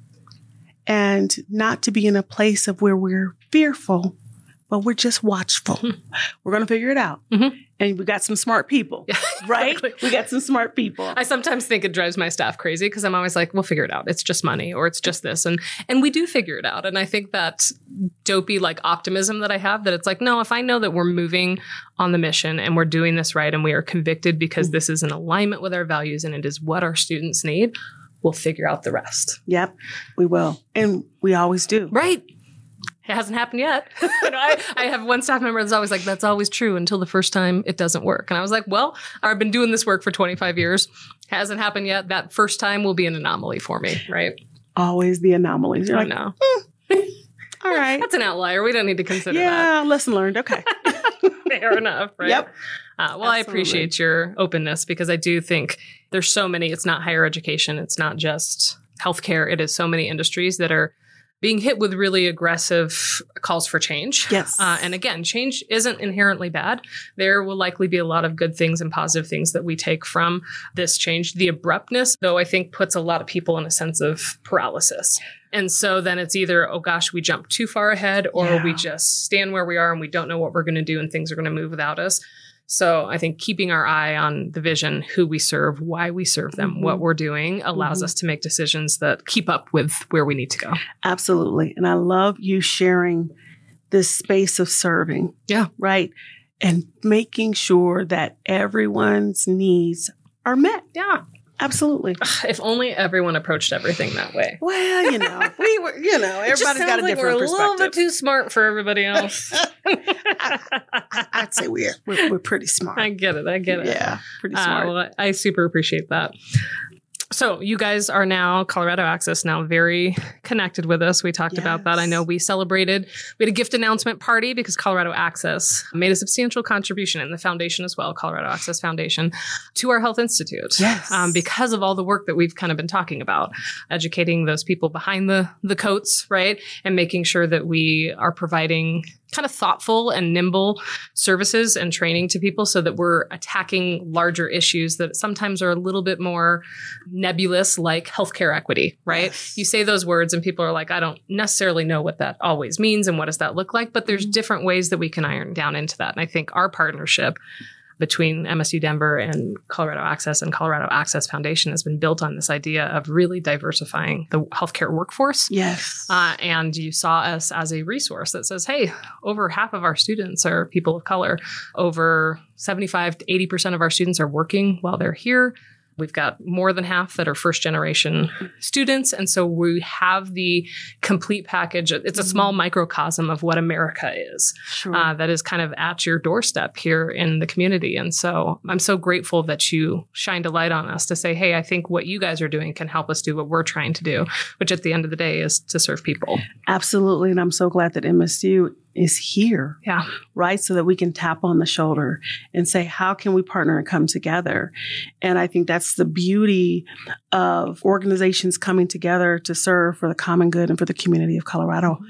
And not to be in a place of where we're fearful, but we're just watchful. We're going to figure it out. And we got some smart people, right? Exactly. We got some smart people. I sometimes think it drives my staff crazy because I'm always like, we'll figure it out. It's just money or it's just this. And we do figure it out. And I think that dopey optimism that I have, that it's like, no, if I know that we're moving on the mission and we're doing this right and we are convicted because this is in alignment with our values and it is what our students need, we'll figure out the rest. Yep, we will. And we always do. Right. It hasn't happened yet. I have one staff member that's always like, that's always true until the first time it doesn't work. And I was like, well, I've been doing this work for 25 years. Hasn't happened yet. That first time will be an anomaly for me, right? Always the anomalies. You're I like, know. All right. That's an outlier. We don't need to consider that. Yeah, lesson learned. Okay. Fair enough, right? Yep. Well, Absolutely. I appreciate your openness because I do think there's so many, it's not higher education, it's not just healthcare, it is so many industries that are being hit with really aggressive calls for change. Yes. And again, change isn't inherently bad. There will likely be a lot of good things and positive things that we take from this change. The abruptness, though, I think puts a lot of people in a sense of paralysis. And so then it's either, oh gosh, we jump too far ahead, or we just stand where we are and we don't know what we're going to do and things are going to move without us. So I think keeping our eye on the vision, who we serve, why we serve them, what we're doing allows us to make decisions that keep up with where we need to go. Absolutely. And I love you sharing this space of serving. Yeah. Right. And making sure that everyone's needs are met. Yeah. Absolutely. If only everyone approached everything that way. Well, we were, everybody's got a different we're perspective. A little bit too smart for everybody else. I'd say we're pretty smart. I get it. Yeah, pretty smart. Well, I super appreciate that. So you guys are now, Colorado Access, now very connected with us. We talked about that. I know we had a gift announcement party because Colorado Access made a substantial contribution in the foundation as well, Colorado Access Foundation, to our Health Institute. Yes. Because of all the work that we've kind of been talking about, educating those people behind the coats, right? And making sure that we are providing kind of thoughtful and nimble services and training to people so that we're attacking larger issues that sometimes are a little bit more nebulous, like healthcare equity, right? Yes. You say those words and people are like, I don't necessarily know what that always means and what does that look like, but there's different ways that we can iron down into that. And I think our partnership between MSU Denver and Colorado Access Foundation has been built on this idea of really diversifying the healthcare workforce. Yes. And you saw us as a resource that says, hey, over half of our students are people of color. Over 75 to 80% of our students are working while they're here. We've got more than half that are first generation students. And so we have the complete package. It's a small microcosm of what America is. Sure. That is kind of at your doorstep here in the community. And so I'm so grateful that you shined a light on us to say, hey, I think what you guys are doing can help us do what we're trying to do, which at the end of the day is to serve people. Absolutely. And I'm so glad that MSU is here, Yeah. right? So that we can tap on the shoulder and say, how can we partner and come together? And I think that's the beauty of organizations coming together to serve for the common good and for the community of Colorado.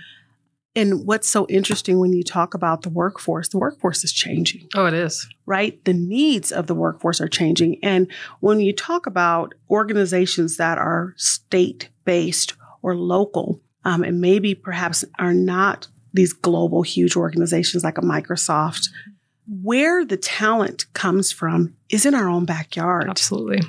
And what's so interesting when you talk about the workforce is changing. Oh, it is. Right? The needs of the workforce are changing. And when you talk about organizations that are state-based or local, and maybe perhaps are not these global huge organizations like a Microsoft, where the talent comes from is in our own backyard. Absolutely.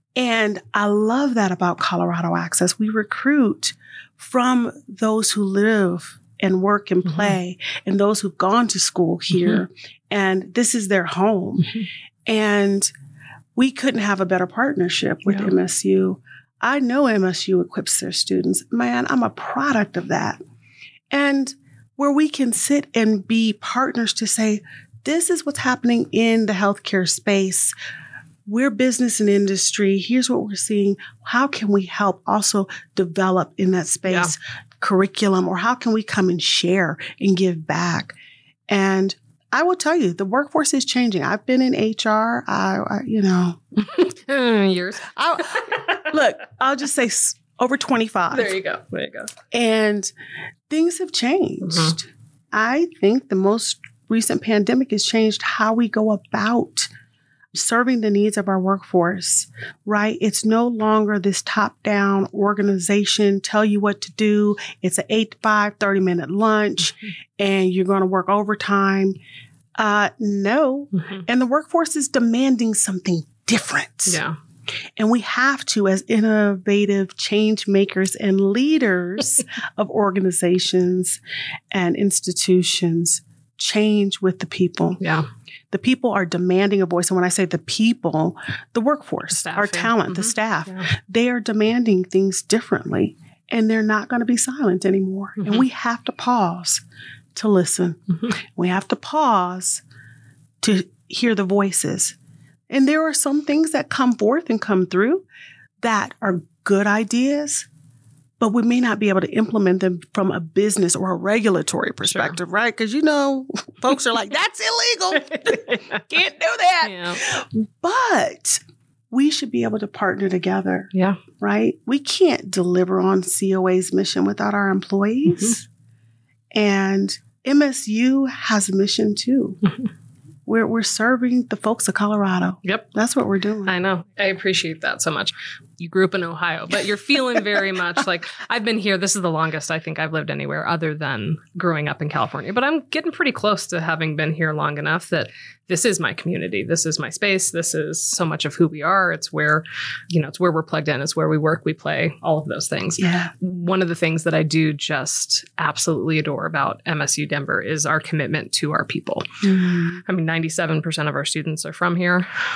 And I love that about Colorado Access. We recruit from those who live and work and play and those who've gone to school here. And this is their home. And we couldn't have a better partnership with MSU. I know MSU equips their students. Man, I'm a product of that. And where we can sit and be partners to say, this is what's happening in the healthcare space. We're business and industry. Here's what we're seeing. How can we help also develop in that space curriculum, or how can we come and share and give back? And I will tell you, the workforce is changing. I've been in HR, Years. Look, I'll just say over 25. There you go. And things have changed. I think the most recent pandemic has changed how we go about serving the needs of our workforce, right? It's no longer this top-down organization, tell you what to do. It's an 8 to 5, 30-minute lunch, and you're going to work overtime. No. And the workforce is demanding something different. Yeah. And we have to, as innovative change makers and leaders of organizations and institutions, change with the people. Yeah. The people are demanding a voice. And when I say the people, the workforce, Staff, our talent, the staff, Yeah. they are demanding things differently. And they're not going to be silent anymore. And we have to pause to listen. We have to pause to hear the voices. And there are some things that come forth and come through that are good ideas, but we may not be able to implement them from a business or a regulatory perspective, right? Because, folks are like, that's illegal. Can't do that. Yeah. But we should be able to partner together, Yeah. right? We can't deliver on COA's mission without our employees. And MSU has a mission too. We're serving the folks of Colorado. Yep. That's what we're doing. I know. I appreciate that so much. You grew up in Ohio, but you're feeling very much like I've been here. This is the longest I think I've lived anywhere other than growing up in California. But I'm getting pretty close to having been here long enough that this is my community. This is my space. This is so much of who we are. It's where, it's where we're plugged in. It's where we work, we play, all of those things. Yeah. One of the things that I do just absolutely adore about MSU Denver is our commitment to our people. I mean, 97% of our students are from here.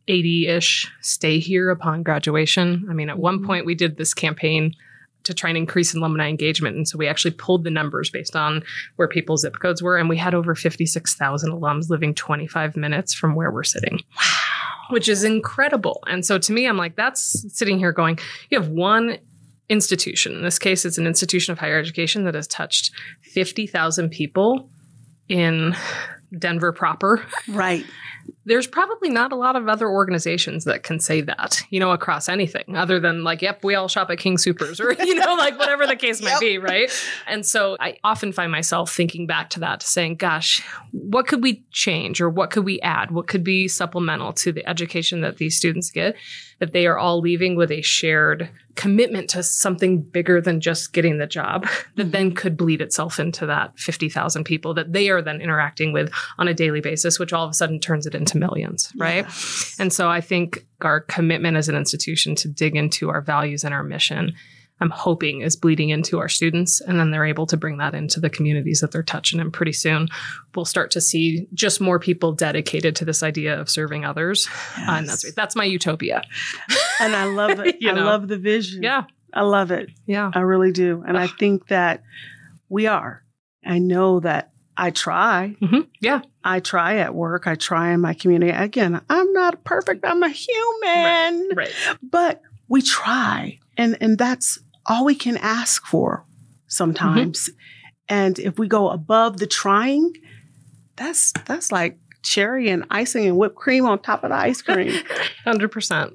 80-ish stay here upon graduation. I mean, at one point we did this campaign to try and increase alumni engagement. And so we actually pulled the numbers based on where people's zip codes were. And we had over 56,000 alums living 25 minutes from where we're sitting. Wow. Which is incredible. And so to me, I'm like, that's sitting here going, you have one institution. In this case, it's an institution of higher education that has touched 50,000 people in Denver proper. Right. There's probably not a lot of other organizations that can say that, across anything other than like, yep, we all shop at King Soopers or, like whatever the case might be, right? And so I often find myself thinking back to that, saying, gosh, what could we change or what could we add? What could be supplemental to the education that these students get, that they are all leaving with a shared commitment to something bigger than just getting the job that then could bleed itself into that 50,000 people that they are then interacting with on a daily basis, which all of a sudden turns it into millions, right? Yes. And so I think our commitment as an institution to dig into our values and our mission, I'm hoping is bleeding into our students, and then they're able to bring that into the communities that they're touching. And pretty soon we'll start to see just more people dedicated to this idea of serving others. Yes. And that's my utopia. And I love it. I love the vision. Yeah. I love it. Yeah. I really do. And I think that we are. I know that I try. Mm-hmm. Yeah. I try at work. I try in my community. Again, I'm not perfect. I'm a human. Right. But we try. And that's all we can ask for sometimes. Mm-hmm. And if we go above the trying, that's like cherry and icing and whipped cream on top of the ice cream. 100%.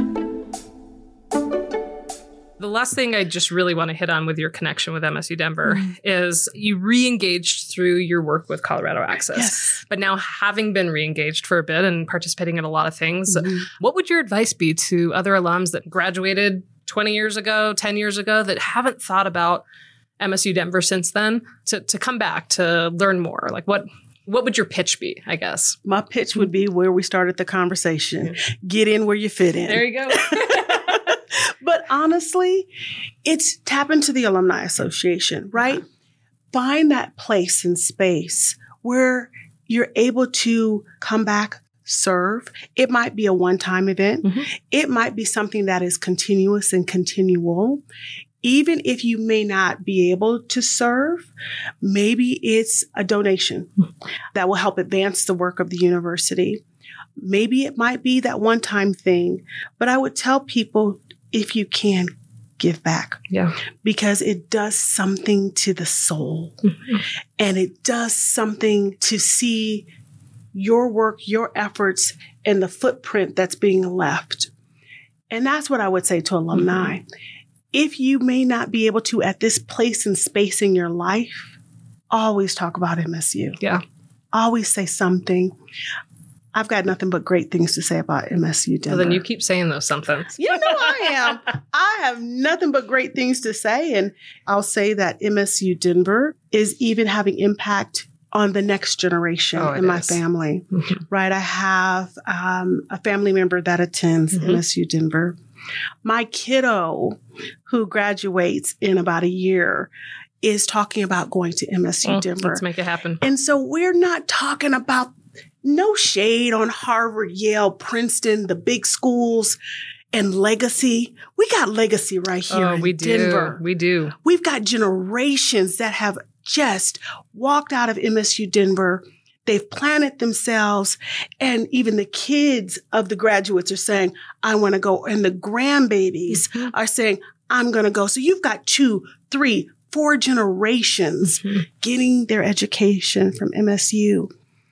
The last thing I just really want to hit on with your connection with MSU Denver is you re-engaged through your work with Colorado Access. Yes. But now having been re-engaged for a bit and participating in a lot of things, what would your advice be to other alums that graduated 20 years ago, 10 years ago, that haven't thought about MSU Denver since then to come back, to learn more? Like what would your pitch be, I guess? My pitch would be where we started the conversation. Get in where you fit in. There you go. But honestly, it's tap into the Alumni Association, right? Find that place and space where you're able to come back, serve. It might be a one-time event. Mm-hmm. It might be something that is continuous and continual. Even if you may not be able to serve, maybe it's a donation that will help advance the work of the university. Maybe it might be that one-time thing, but I would tell people, if you can, give back. Yeah. Because it does something to the soul. Mm-hmm. And it does something to see your work, your efforts, and the footprint that's being left. And that's what I would say to alumni. Mm-hmm. If you may not be able to at this place and space in your life, always talk about MSU. Yeah. Always say something. I've got nothing but great things to say about MSU Denver. Well, then you keep saying those somethings. You know I am. I have nothing but great things to say. And I'll say that MSU Denver is even having impact on the next generation in my family. Mm-hmm. Right? I have a family member that attends MSU Denver. My kiddo, who graduates in about a year, is talking about going to MSU Denver. Let's make it happen. And so we're not talking about no shade on Harvard, Yale, Princeton, the big schools, and legacy. We got legacy right here in Denver. We do. We've got generations that have just walked out of MSU Denver. They've planted themselves, and even the kids of the graduates are saying, I want to go. And the grandbabies are saying, I'm going to go. So you've got 2, 3, 4 generations getting their education from MSU.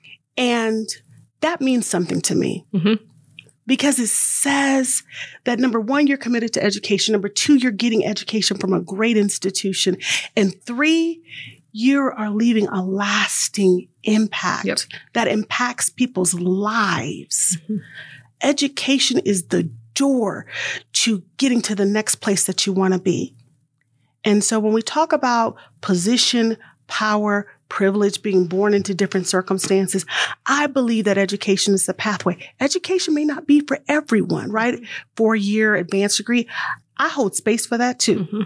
And that means something to me because it says that, number one, you're committed to education. Number 2, you're getting education from a great institution. And 3, you are leaving a lasting impact that impacts people's lives. Education is the door to getting to the next place that you want to be. And so when we talk about position, power, privilege, being born into different circumstances, I believe that education is the pathway. Education may not be for everyone, right? 4-year advanced degree. I hold space for that too.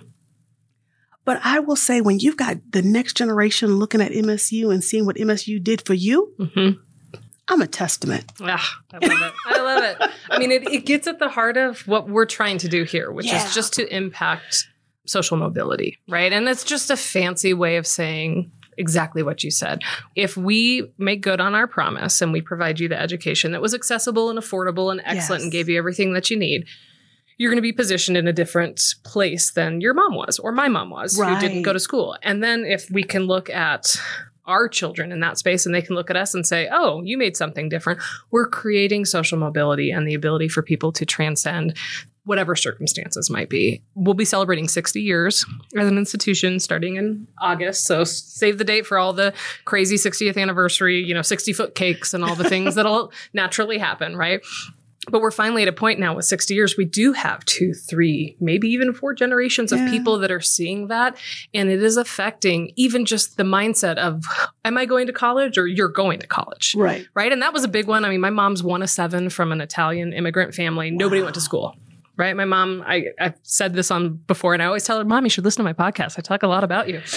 But I will say, when you've got the next generation looking at MSU and seeing what MSU did for you, I'm a testament. Ah, I love it. I love it. I mean, it gets at the heart of what we're trying to do here, which is just to impact social mobility, right? And it's just a fancy way of saying exactly what you said. If we make good on our promise and we provide you the education that was accessible and affordable and excellent and gave you everything that you need, you're going to be positioned in a different place than your mom was or my mom was, who didn't go to school. And then if we can look at our children in that space and they can look at us and say, oh, you made something different, we're creating social mobility and the ability for people to transcend whatever circumstances might be. We'll be celebrating 60 years as an institution starting in August. So save the date for all the crazy 60th anniversary, 60-foot cakes and all the things that'll naturally happen, right? But we're finally at a point now with 60 years, we do have 2, 3, maybe even 4 generations of people that are seeing that. And it is affecting even just the mindset of, am I going to college or you're going to college? Right. Right. And that was a big one. I mean, my mom's one of 7 from an Italian immigrant family. Nobody went to school. Right. My mom, I've said this on before, and I always tell her, Mom, you should listen to my podcast. I talk a lot about you.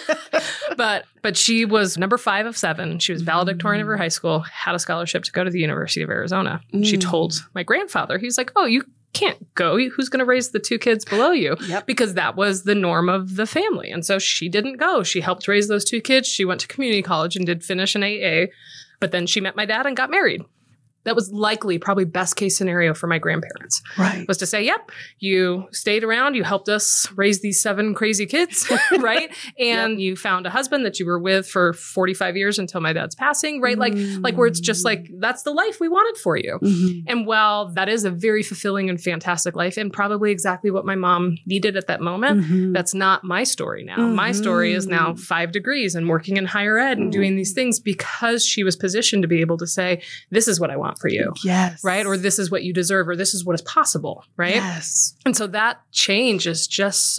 But she was number 5 of 7. She was valedictorian of her high school, had a scholarship to go to the University of Arizona. She told my grandfather, he's like, oh, you can't go. Who's going to raise the 2 kids below you? Because that was the norm of the family. And so she didn't go. She helped raise those 2 kids. She went to community college and did finish an AA. But then she met my dad and got married. That was likely probably best case scenario for my grandparents. Right. Was to say, yep, you stayed around, you helped us raise these 7 crazy kids, right? And you found a husband that you were with for 45 years until my dad's passing, right? Like where it's just like, that's the life we wanted for you. And while that is a very fulfilling and fantastic life and probably exactly what my mom needed at that moment, that's not my story now. My story is now 5 degrees and working in higher ed and doing these things because she was positioned to be able to say, this is what I want for you. Yes. Right? Or this is what you deserve, or this is what is possible. Right? Yes. And so that change is just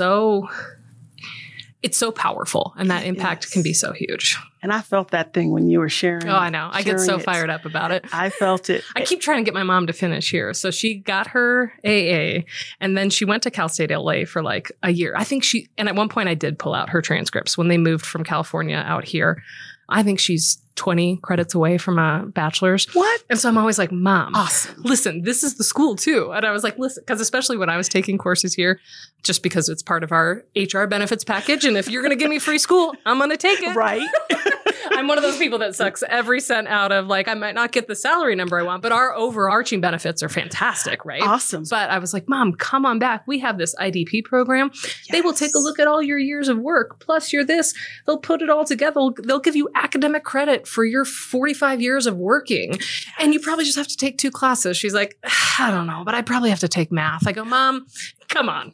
it's so powerful, and that impact can be so huge. And I felt that thing when you were sharing. Oh, I know. I get so fired up about it. I felt it. I keep trying to get my mom to finish here. So she got her AA, and then she went to Cal State LA for like a year. I think and at one point I did pull out her transcripts when they moved from California out here. I think she's 20 credits away from a bachelor's. What? And so I'm always like, Mom, awesome. Listen, this is the school too. And I was like, listen, because especially when I was taking courses here, just because it's part of our HR benefits package. And if you're going to give me free school, I'm going to take it. Right. I'm one of those people that sucks every cent out of I might not get the salary number I want, but our overarching benefits are fantastic, right? Awesome. But I was like, Mom, come on back. We have this IDP program. Yes. They will take a look at all your years of work, plus your this. They'll put it all together. They'll give you academic credit for your 45 years of working. And you probably just have to take 2 classes. She's like, I don't know, but I probably have to take math. I go, Mom, come on.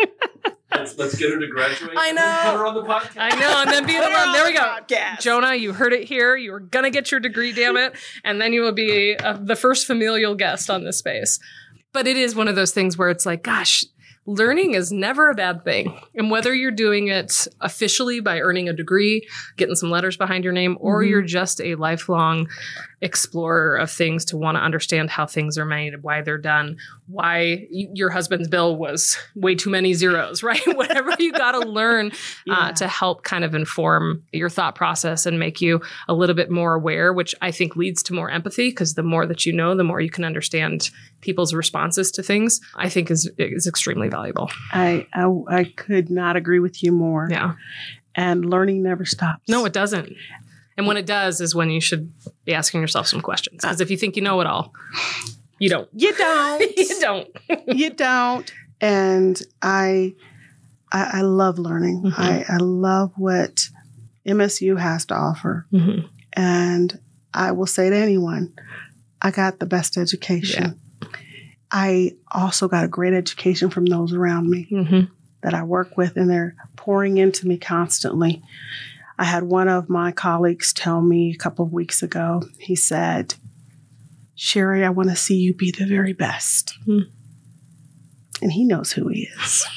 Let's get her to graduate. I know. And put her on the podcast. I know. And then be the mom. There we go. Podcast. Jonah, you heard it here. You were going to get your degree, damn it. And then you will be the first familial guest on this space. But it is one of those things where it's like, gosh, learning is never a bad thing. And whether you're doing it officially by earning a degree, getting some letters behind your name, or you're just a lifelong explorer of things to want to understand how things are made, why they're done, why your husband's bill was way too many zeros, right? Whatever you got to learn to help kind of inform your thought process and make you a little bit more aware, which I think leads to more empathy, because the more that you know, the more you can understand people's responses to things, I think is extremely valuable. I could not agree with you more. Yeah. And learning never stops. No, it doesn't. And when it does is when you should be asking yourself some questions. Because if you think you know it all, you don't. You don't. You don't. You don't. And I love learning. I love what MSU has to offer. And I will say to anyone, I got the best education. Yeah. I also got a great education from those around me that I work with, and they're pouring into me constantly. I had one of my colleagues tell me a couple of weeks ago, he said, Sherry, I want to see you be the very best. And he knows who he is.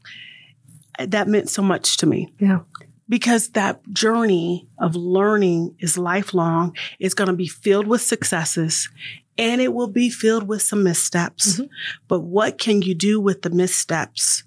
That meant so much to me. Yeah. Because that journey of learning is lifelong. It's going to be filled with successes, and it will be filled with some missteps. But what can you do with the missteps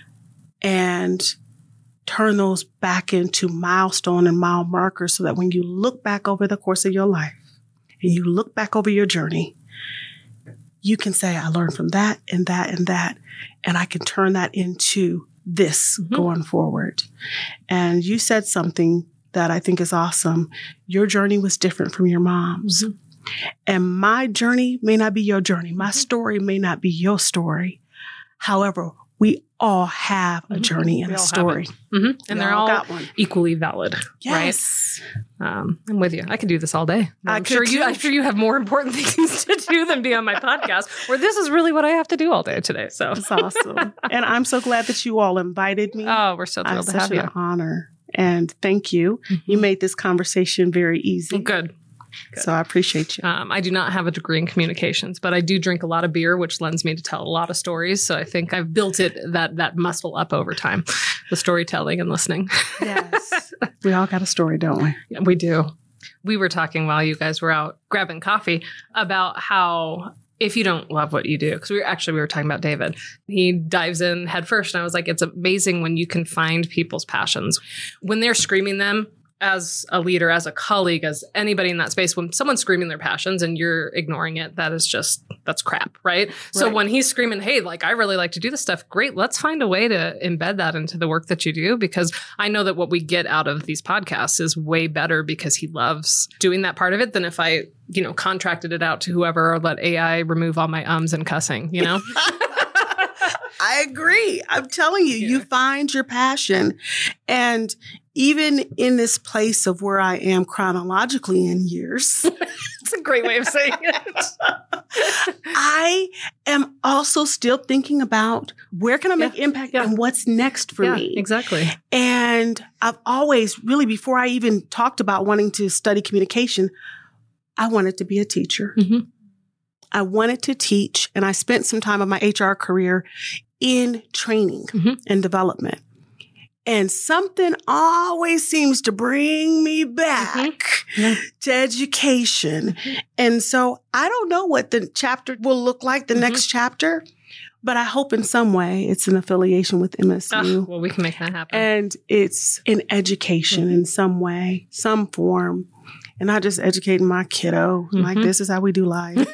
and turn those back into milestone and mile markers so that when you look back over the course of your life and you look back over your journey, you can say, I learned from that and that and that, and I can turn that into this going forward. And you said something that I think is awesome. Your journey was different from your mom's. And my journey may not be your journey. My story may not be your story. However, we all have a journey and a story. And they're all equally valid. Yes. Right? I'm with you. I could do this all day. I'm could too. sure you have more important things to do than be on my podcast, where this is really what I have to do all day today. So it's awesome. And I'm so glad that you all invited me. Oh, we're so thrilled to have you. It's such an honor. And thank you. You made this conversation very easy. Good. So I appreciate you. I do not have a degree in communications, but I do drink a lot of beer, which lends me to tell a lot of stories. So I think I've built that muscle up over time, the storytelling and listening. Yes. We all got a story, don't we? Yeah, we do. We were talking while you guys were out grabbing coffee about how if you don't love what you do, because we were talking about David. He dives in head first. And I was like, it's amazing when you can find people's passions. When they're screaming them, as a leader, as a colleague, as anybody in that space, when someone's screaming their passions and you're ignoring it, that's crap, right? So when he's screaming, hey, like, I really like to do this stuff, great, let's find a way to embed that into the work that you do, because I know that what we get out of these podcasts is way better because he loves doing that part of it than if I, contracted it out to whoever or let AI remove all my ums and cussing, I agree. I'm telling you, you find your passion. And even in this place of where I am chronologically in years, it's a great way of saying it. I am also still thinking about where can I make impact and what's next for me. Exactly. And I've always really, before I even talked about wanting to study communication, I wanted to be a teacher. I wanted to teach, and I spent some time of my HR career in training and development. And something always seems to bring me back to education. And so I don't know what the chapter will look like, the next chapter, but I hope in some way it's an affiliation with MSU. Well, we can make that happen. And it's in education in some way, some form. And not just educating my kiddo, like this is how we do life.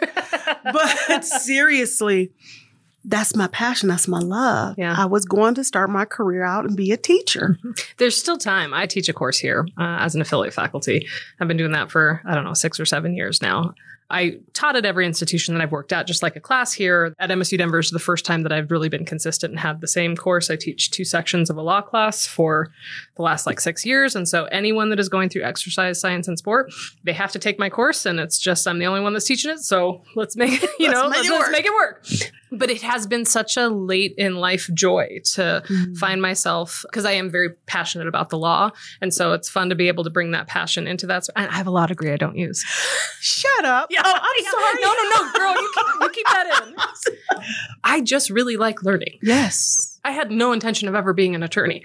But seriously, that's my passion. That's my love. Yeah. I was going to start my career out and be a teacher. There's still time. I teach a course here as an affiliate faculty. I've been doing that for, 6 or 7 years now. I taught at every institution that I've worked at, just like a class here at MSU Denver is the first time that I've really been consistent and had the same course. I teach 2 sections of a law class for the last 6 years. And so anyone that is going through exercise, science, and sport, they have to take my course. And it's just, I'm the only one that's teaching it. So let's make it, let's make it work. But it has been such a late in life joy to find myself, because I am very passionate about the law. And so it's fun to be able to bring that passion into that. And I have a law degree I don't use. Shut up. Yeah. Oh, I'm sorry. No, girl, you keep that in. I just really like learning. Yes. I had no intention of ever being an attorney.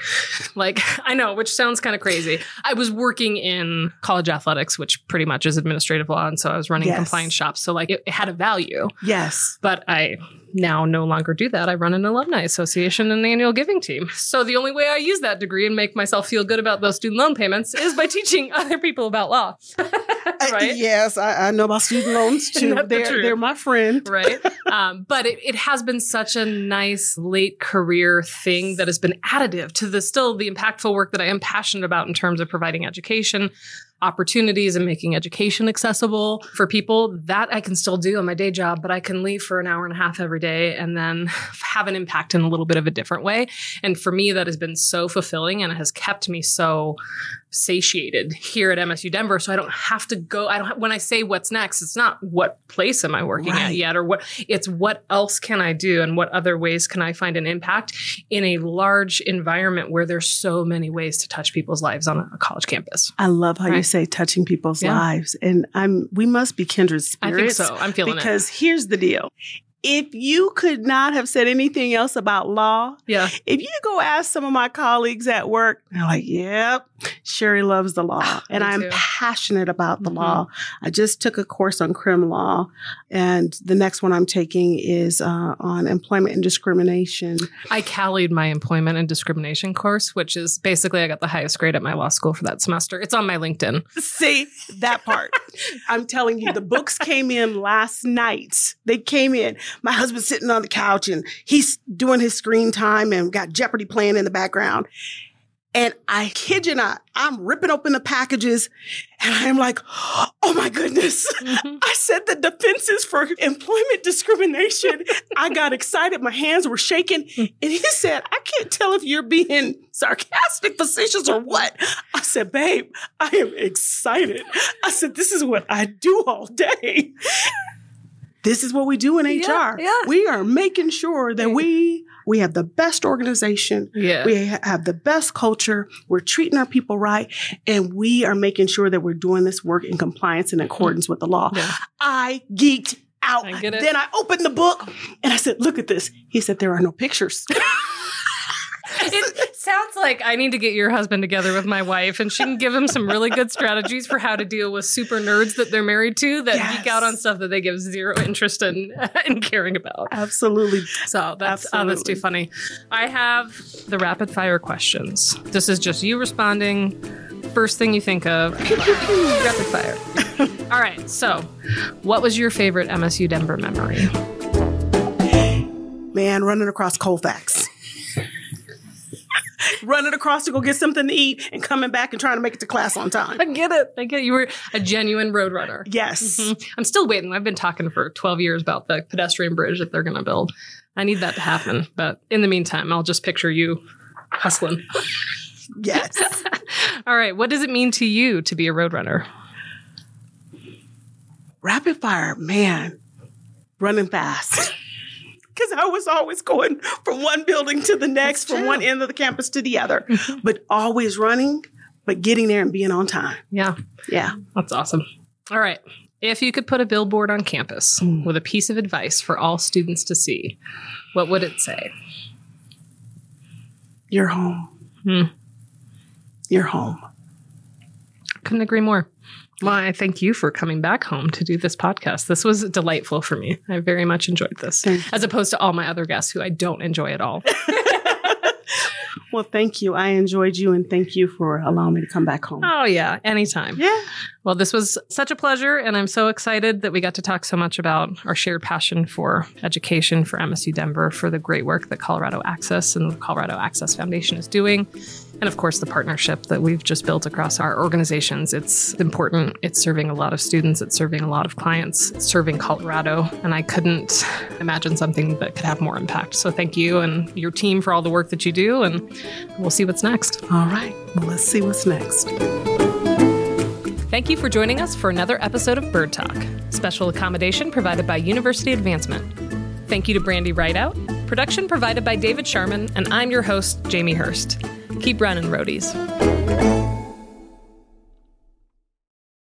I know, which sounds kind of crazy. I was working in college athletics, which pretty much is administrative law. And so I was running compliance shops. So it had a value. Yes. But I now no longer do that. I run an alumni association and an annual giving team. So the only way I use that degree and make myself feel good about those student loan payments is by teaching other people about law. Right? Yes, I know about student loans too. They're my friend. Right. But it has been such a nice late career thing that has been additive to the impactful work that I am passionate about in terms of providing education opportunities and making education accessible for people. That I can still do on my day job, but I can leave for an hour and a half every day and then have an impact in a little bit of a different way. And for me, that has been so fulfilling and it has kept me so satiated here at MSU Denver. So I don't have to go. When I say what's next, it's not what place am I working at yet, or it's what else can I do and what other ways can I find an impact in a large environment where there's so many ways to touch people's lives on a college campus. I love how you say touching people's lives. And we must be kindred spirits. I think so. I'm feeling because here's the deal. If you could not have said anything else about law, if you go ask some of my colleagues at work, they're like, yep, Sherry loves the law, and me I'm too. passionate about the law. I just took a course on crim law, and the next one I'm taking is on employment and discrimination. I tallied my employment and discrimination course, which is basically I got the highest grade at my law school for that semester. It's on my LinkedIn. See, that part. I'm telling you, the books came in last night. They came in. My husband's sitting on the couch, and he's doing his screen time and got Jeopardy playing in the background. And I kid you not, I'm ripping open the packages and I'm like, oh my goodness. I said the defenses for employment discrimination. I got excited. My hands were shaking. And he said, I can't tell if you're being sarcastic, facetious, or what. I said, babe, I am excited. I said, this is what I do all day. This is what we do in HR. Yeah. We are making sure that we have the best organization. Yeah. We have the best culture. We're treating our people right. And we are making sure that we're doing this work in compliance and accordance with the law. Yeah. I geeked out. I get it. Then I opened the book and I said, look at this. He said, there are no pictures. It sounds like I need to get your husband together with my wife, and she can give him some really good strategies for how to deal with super nerds that they're married to that geek out on stuff that they give zero interest in caring about. Absolutely. So that's too funny. I have the rapid fire questions. This is just you responding. First thing you think of, rapid fire. All right. So, what was your favorite MSU Denver memory? Man, running across Colfax. Running across to go get something to eat and coming back and trying to make it to class on time. I get it. You were a genuine road runner. Yes. Mm-hmm. I'm still waiting. I've been talking for 12 years about the pedestrian bridge that they're going to build. I need that to happen. But in the meantime, I'll just picture you hustling. Yes. All right. What does it mean to you to be a road runner? Rapid fire, man, running fast. Because I was always going from one building to the next, from one end of the campus to the other, but always running, but getting there and being on time. Yeah. Yeah. That's awesome. All right. If you could put a billboard on campus with a piece of advice for all students to see, what would it say? You're home. You're home. Couldn't agree more. Well, I thank you for coming back home to do this podcast. This was delightful for me. I very much enjoyed this, as opposed to all my other guests who I don't enjoy at all. Well, thank you. I enjoyed you, and thank you for allowing me to come back home. Oh, yeah. Anytime. Yeah. Well, this was such a pleasure, and I'm so excited that we got to talk so much about our shared passion for education, for MSU Denver, for the great work that Colorado Access and the Colorado Access Foundation is doing, and of course, the partnership that we've just built across our organizations. It's important. It's serving a lot of students. It's serving a lot of clients. It's serving Colorado, and I couldn't imagine something that could have more impact. So thank you and your team for all the work that you do, and we'll see what's next. All right. Well, let's see what's next. Thank you for joining us for another episode of Bird Talk. Special accommodation provided by University Advancement. Thank you to Brandy Rideout. Production provided by David Sharman, and I'm your host, Jamie Hurst. Keep running, roadies.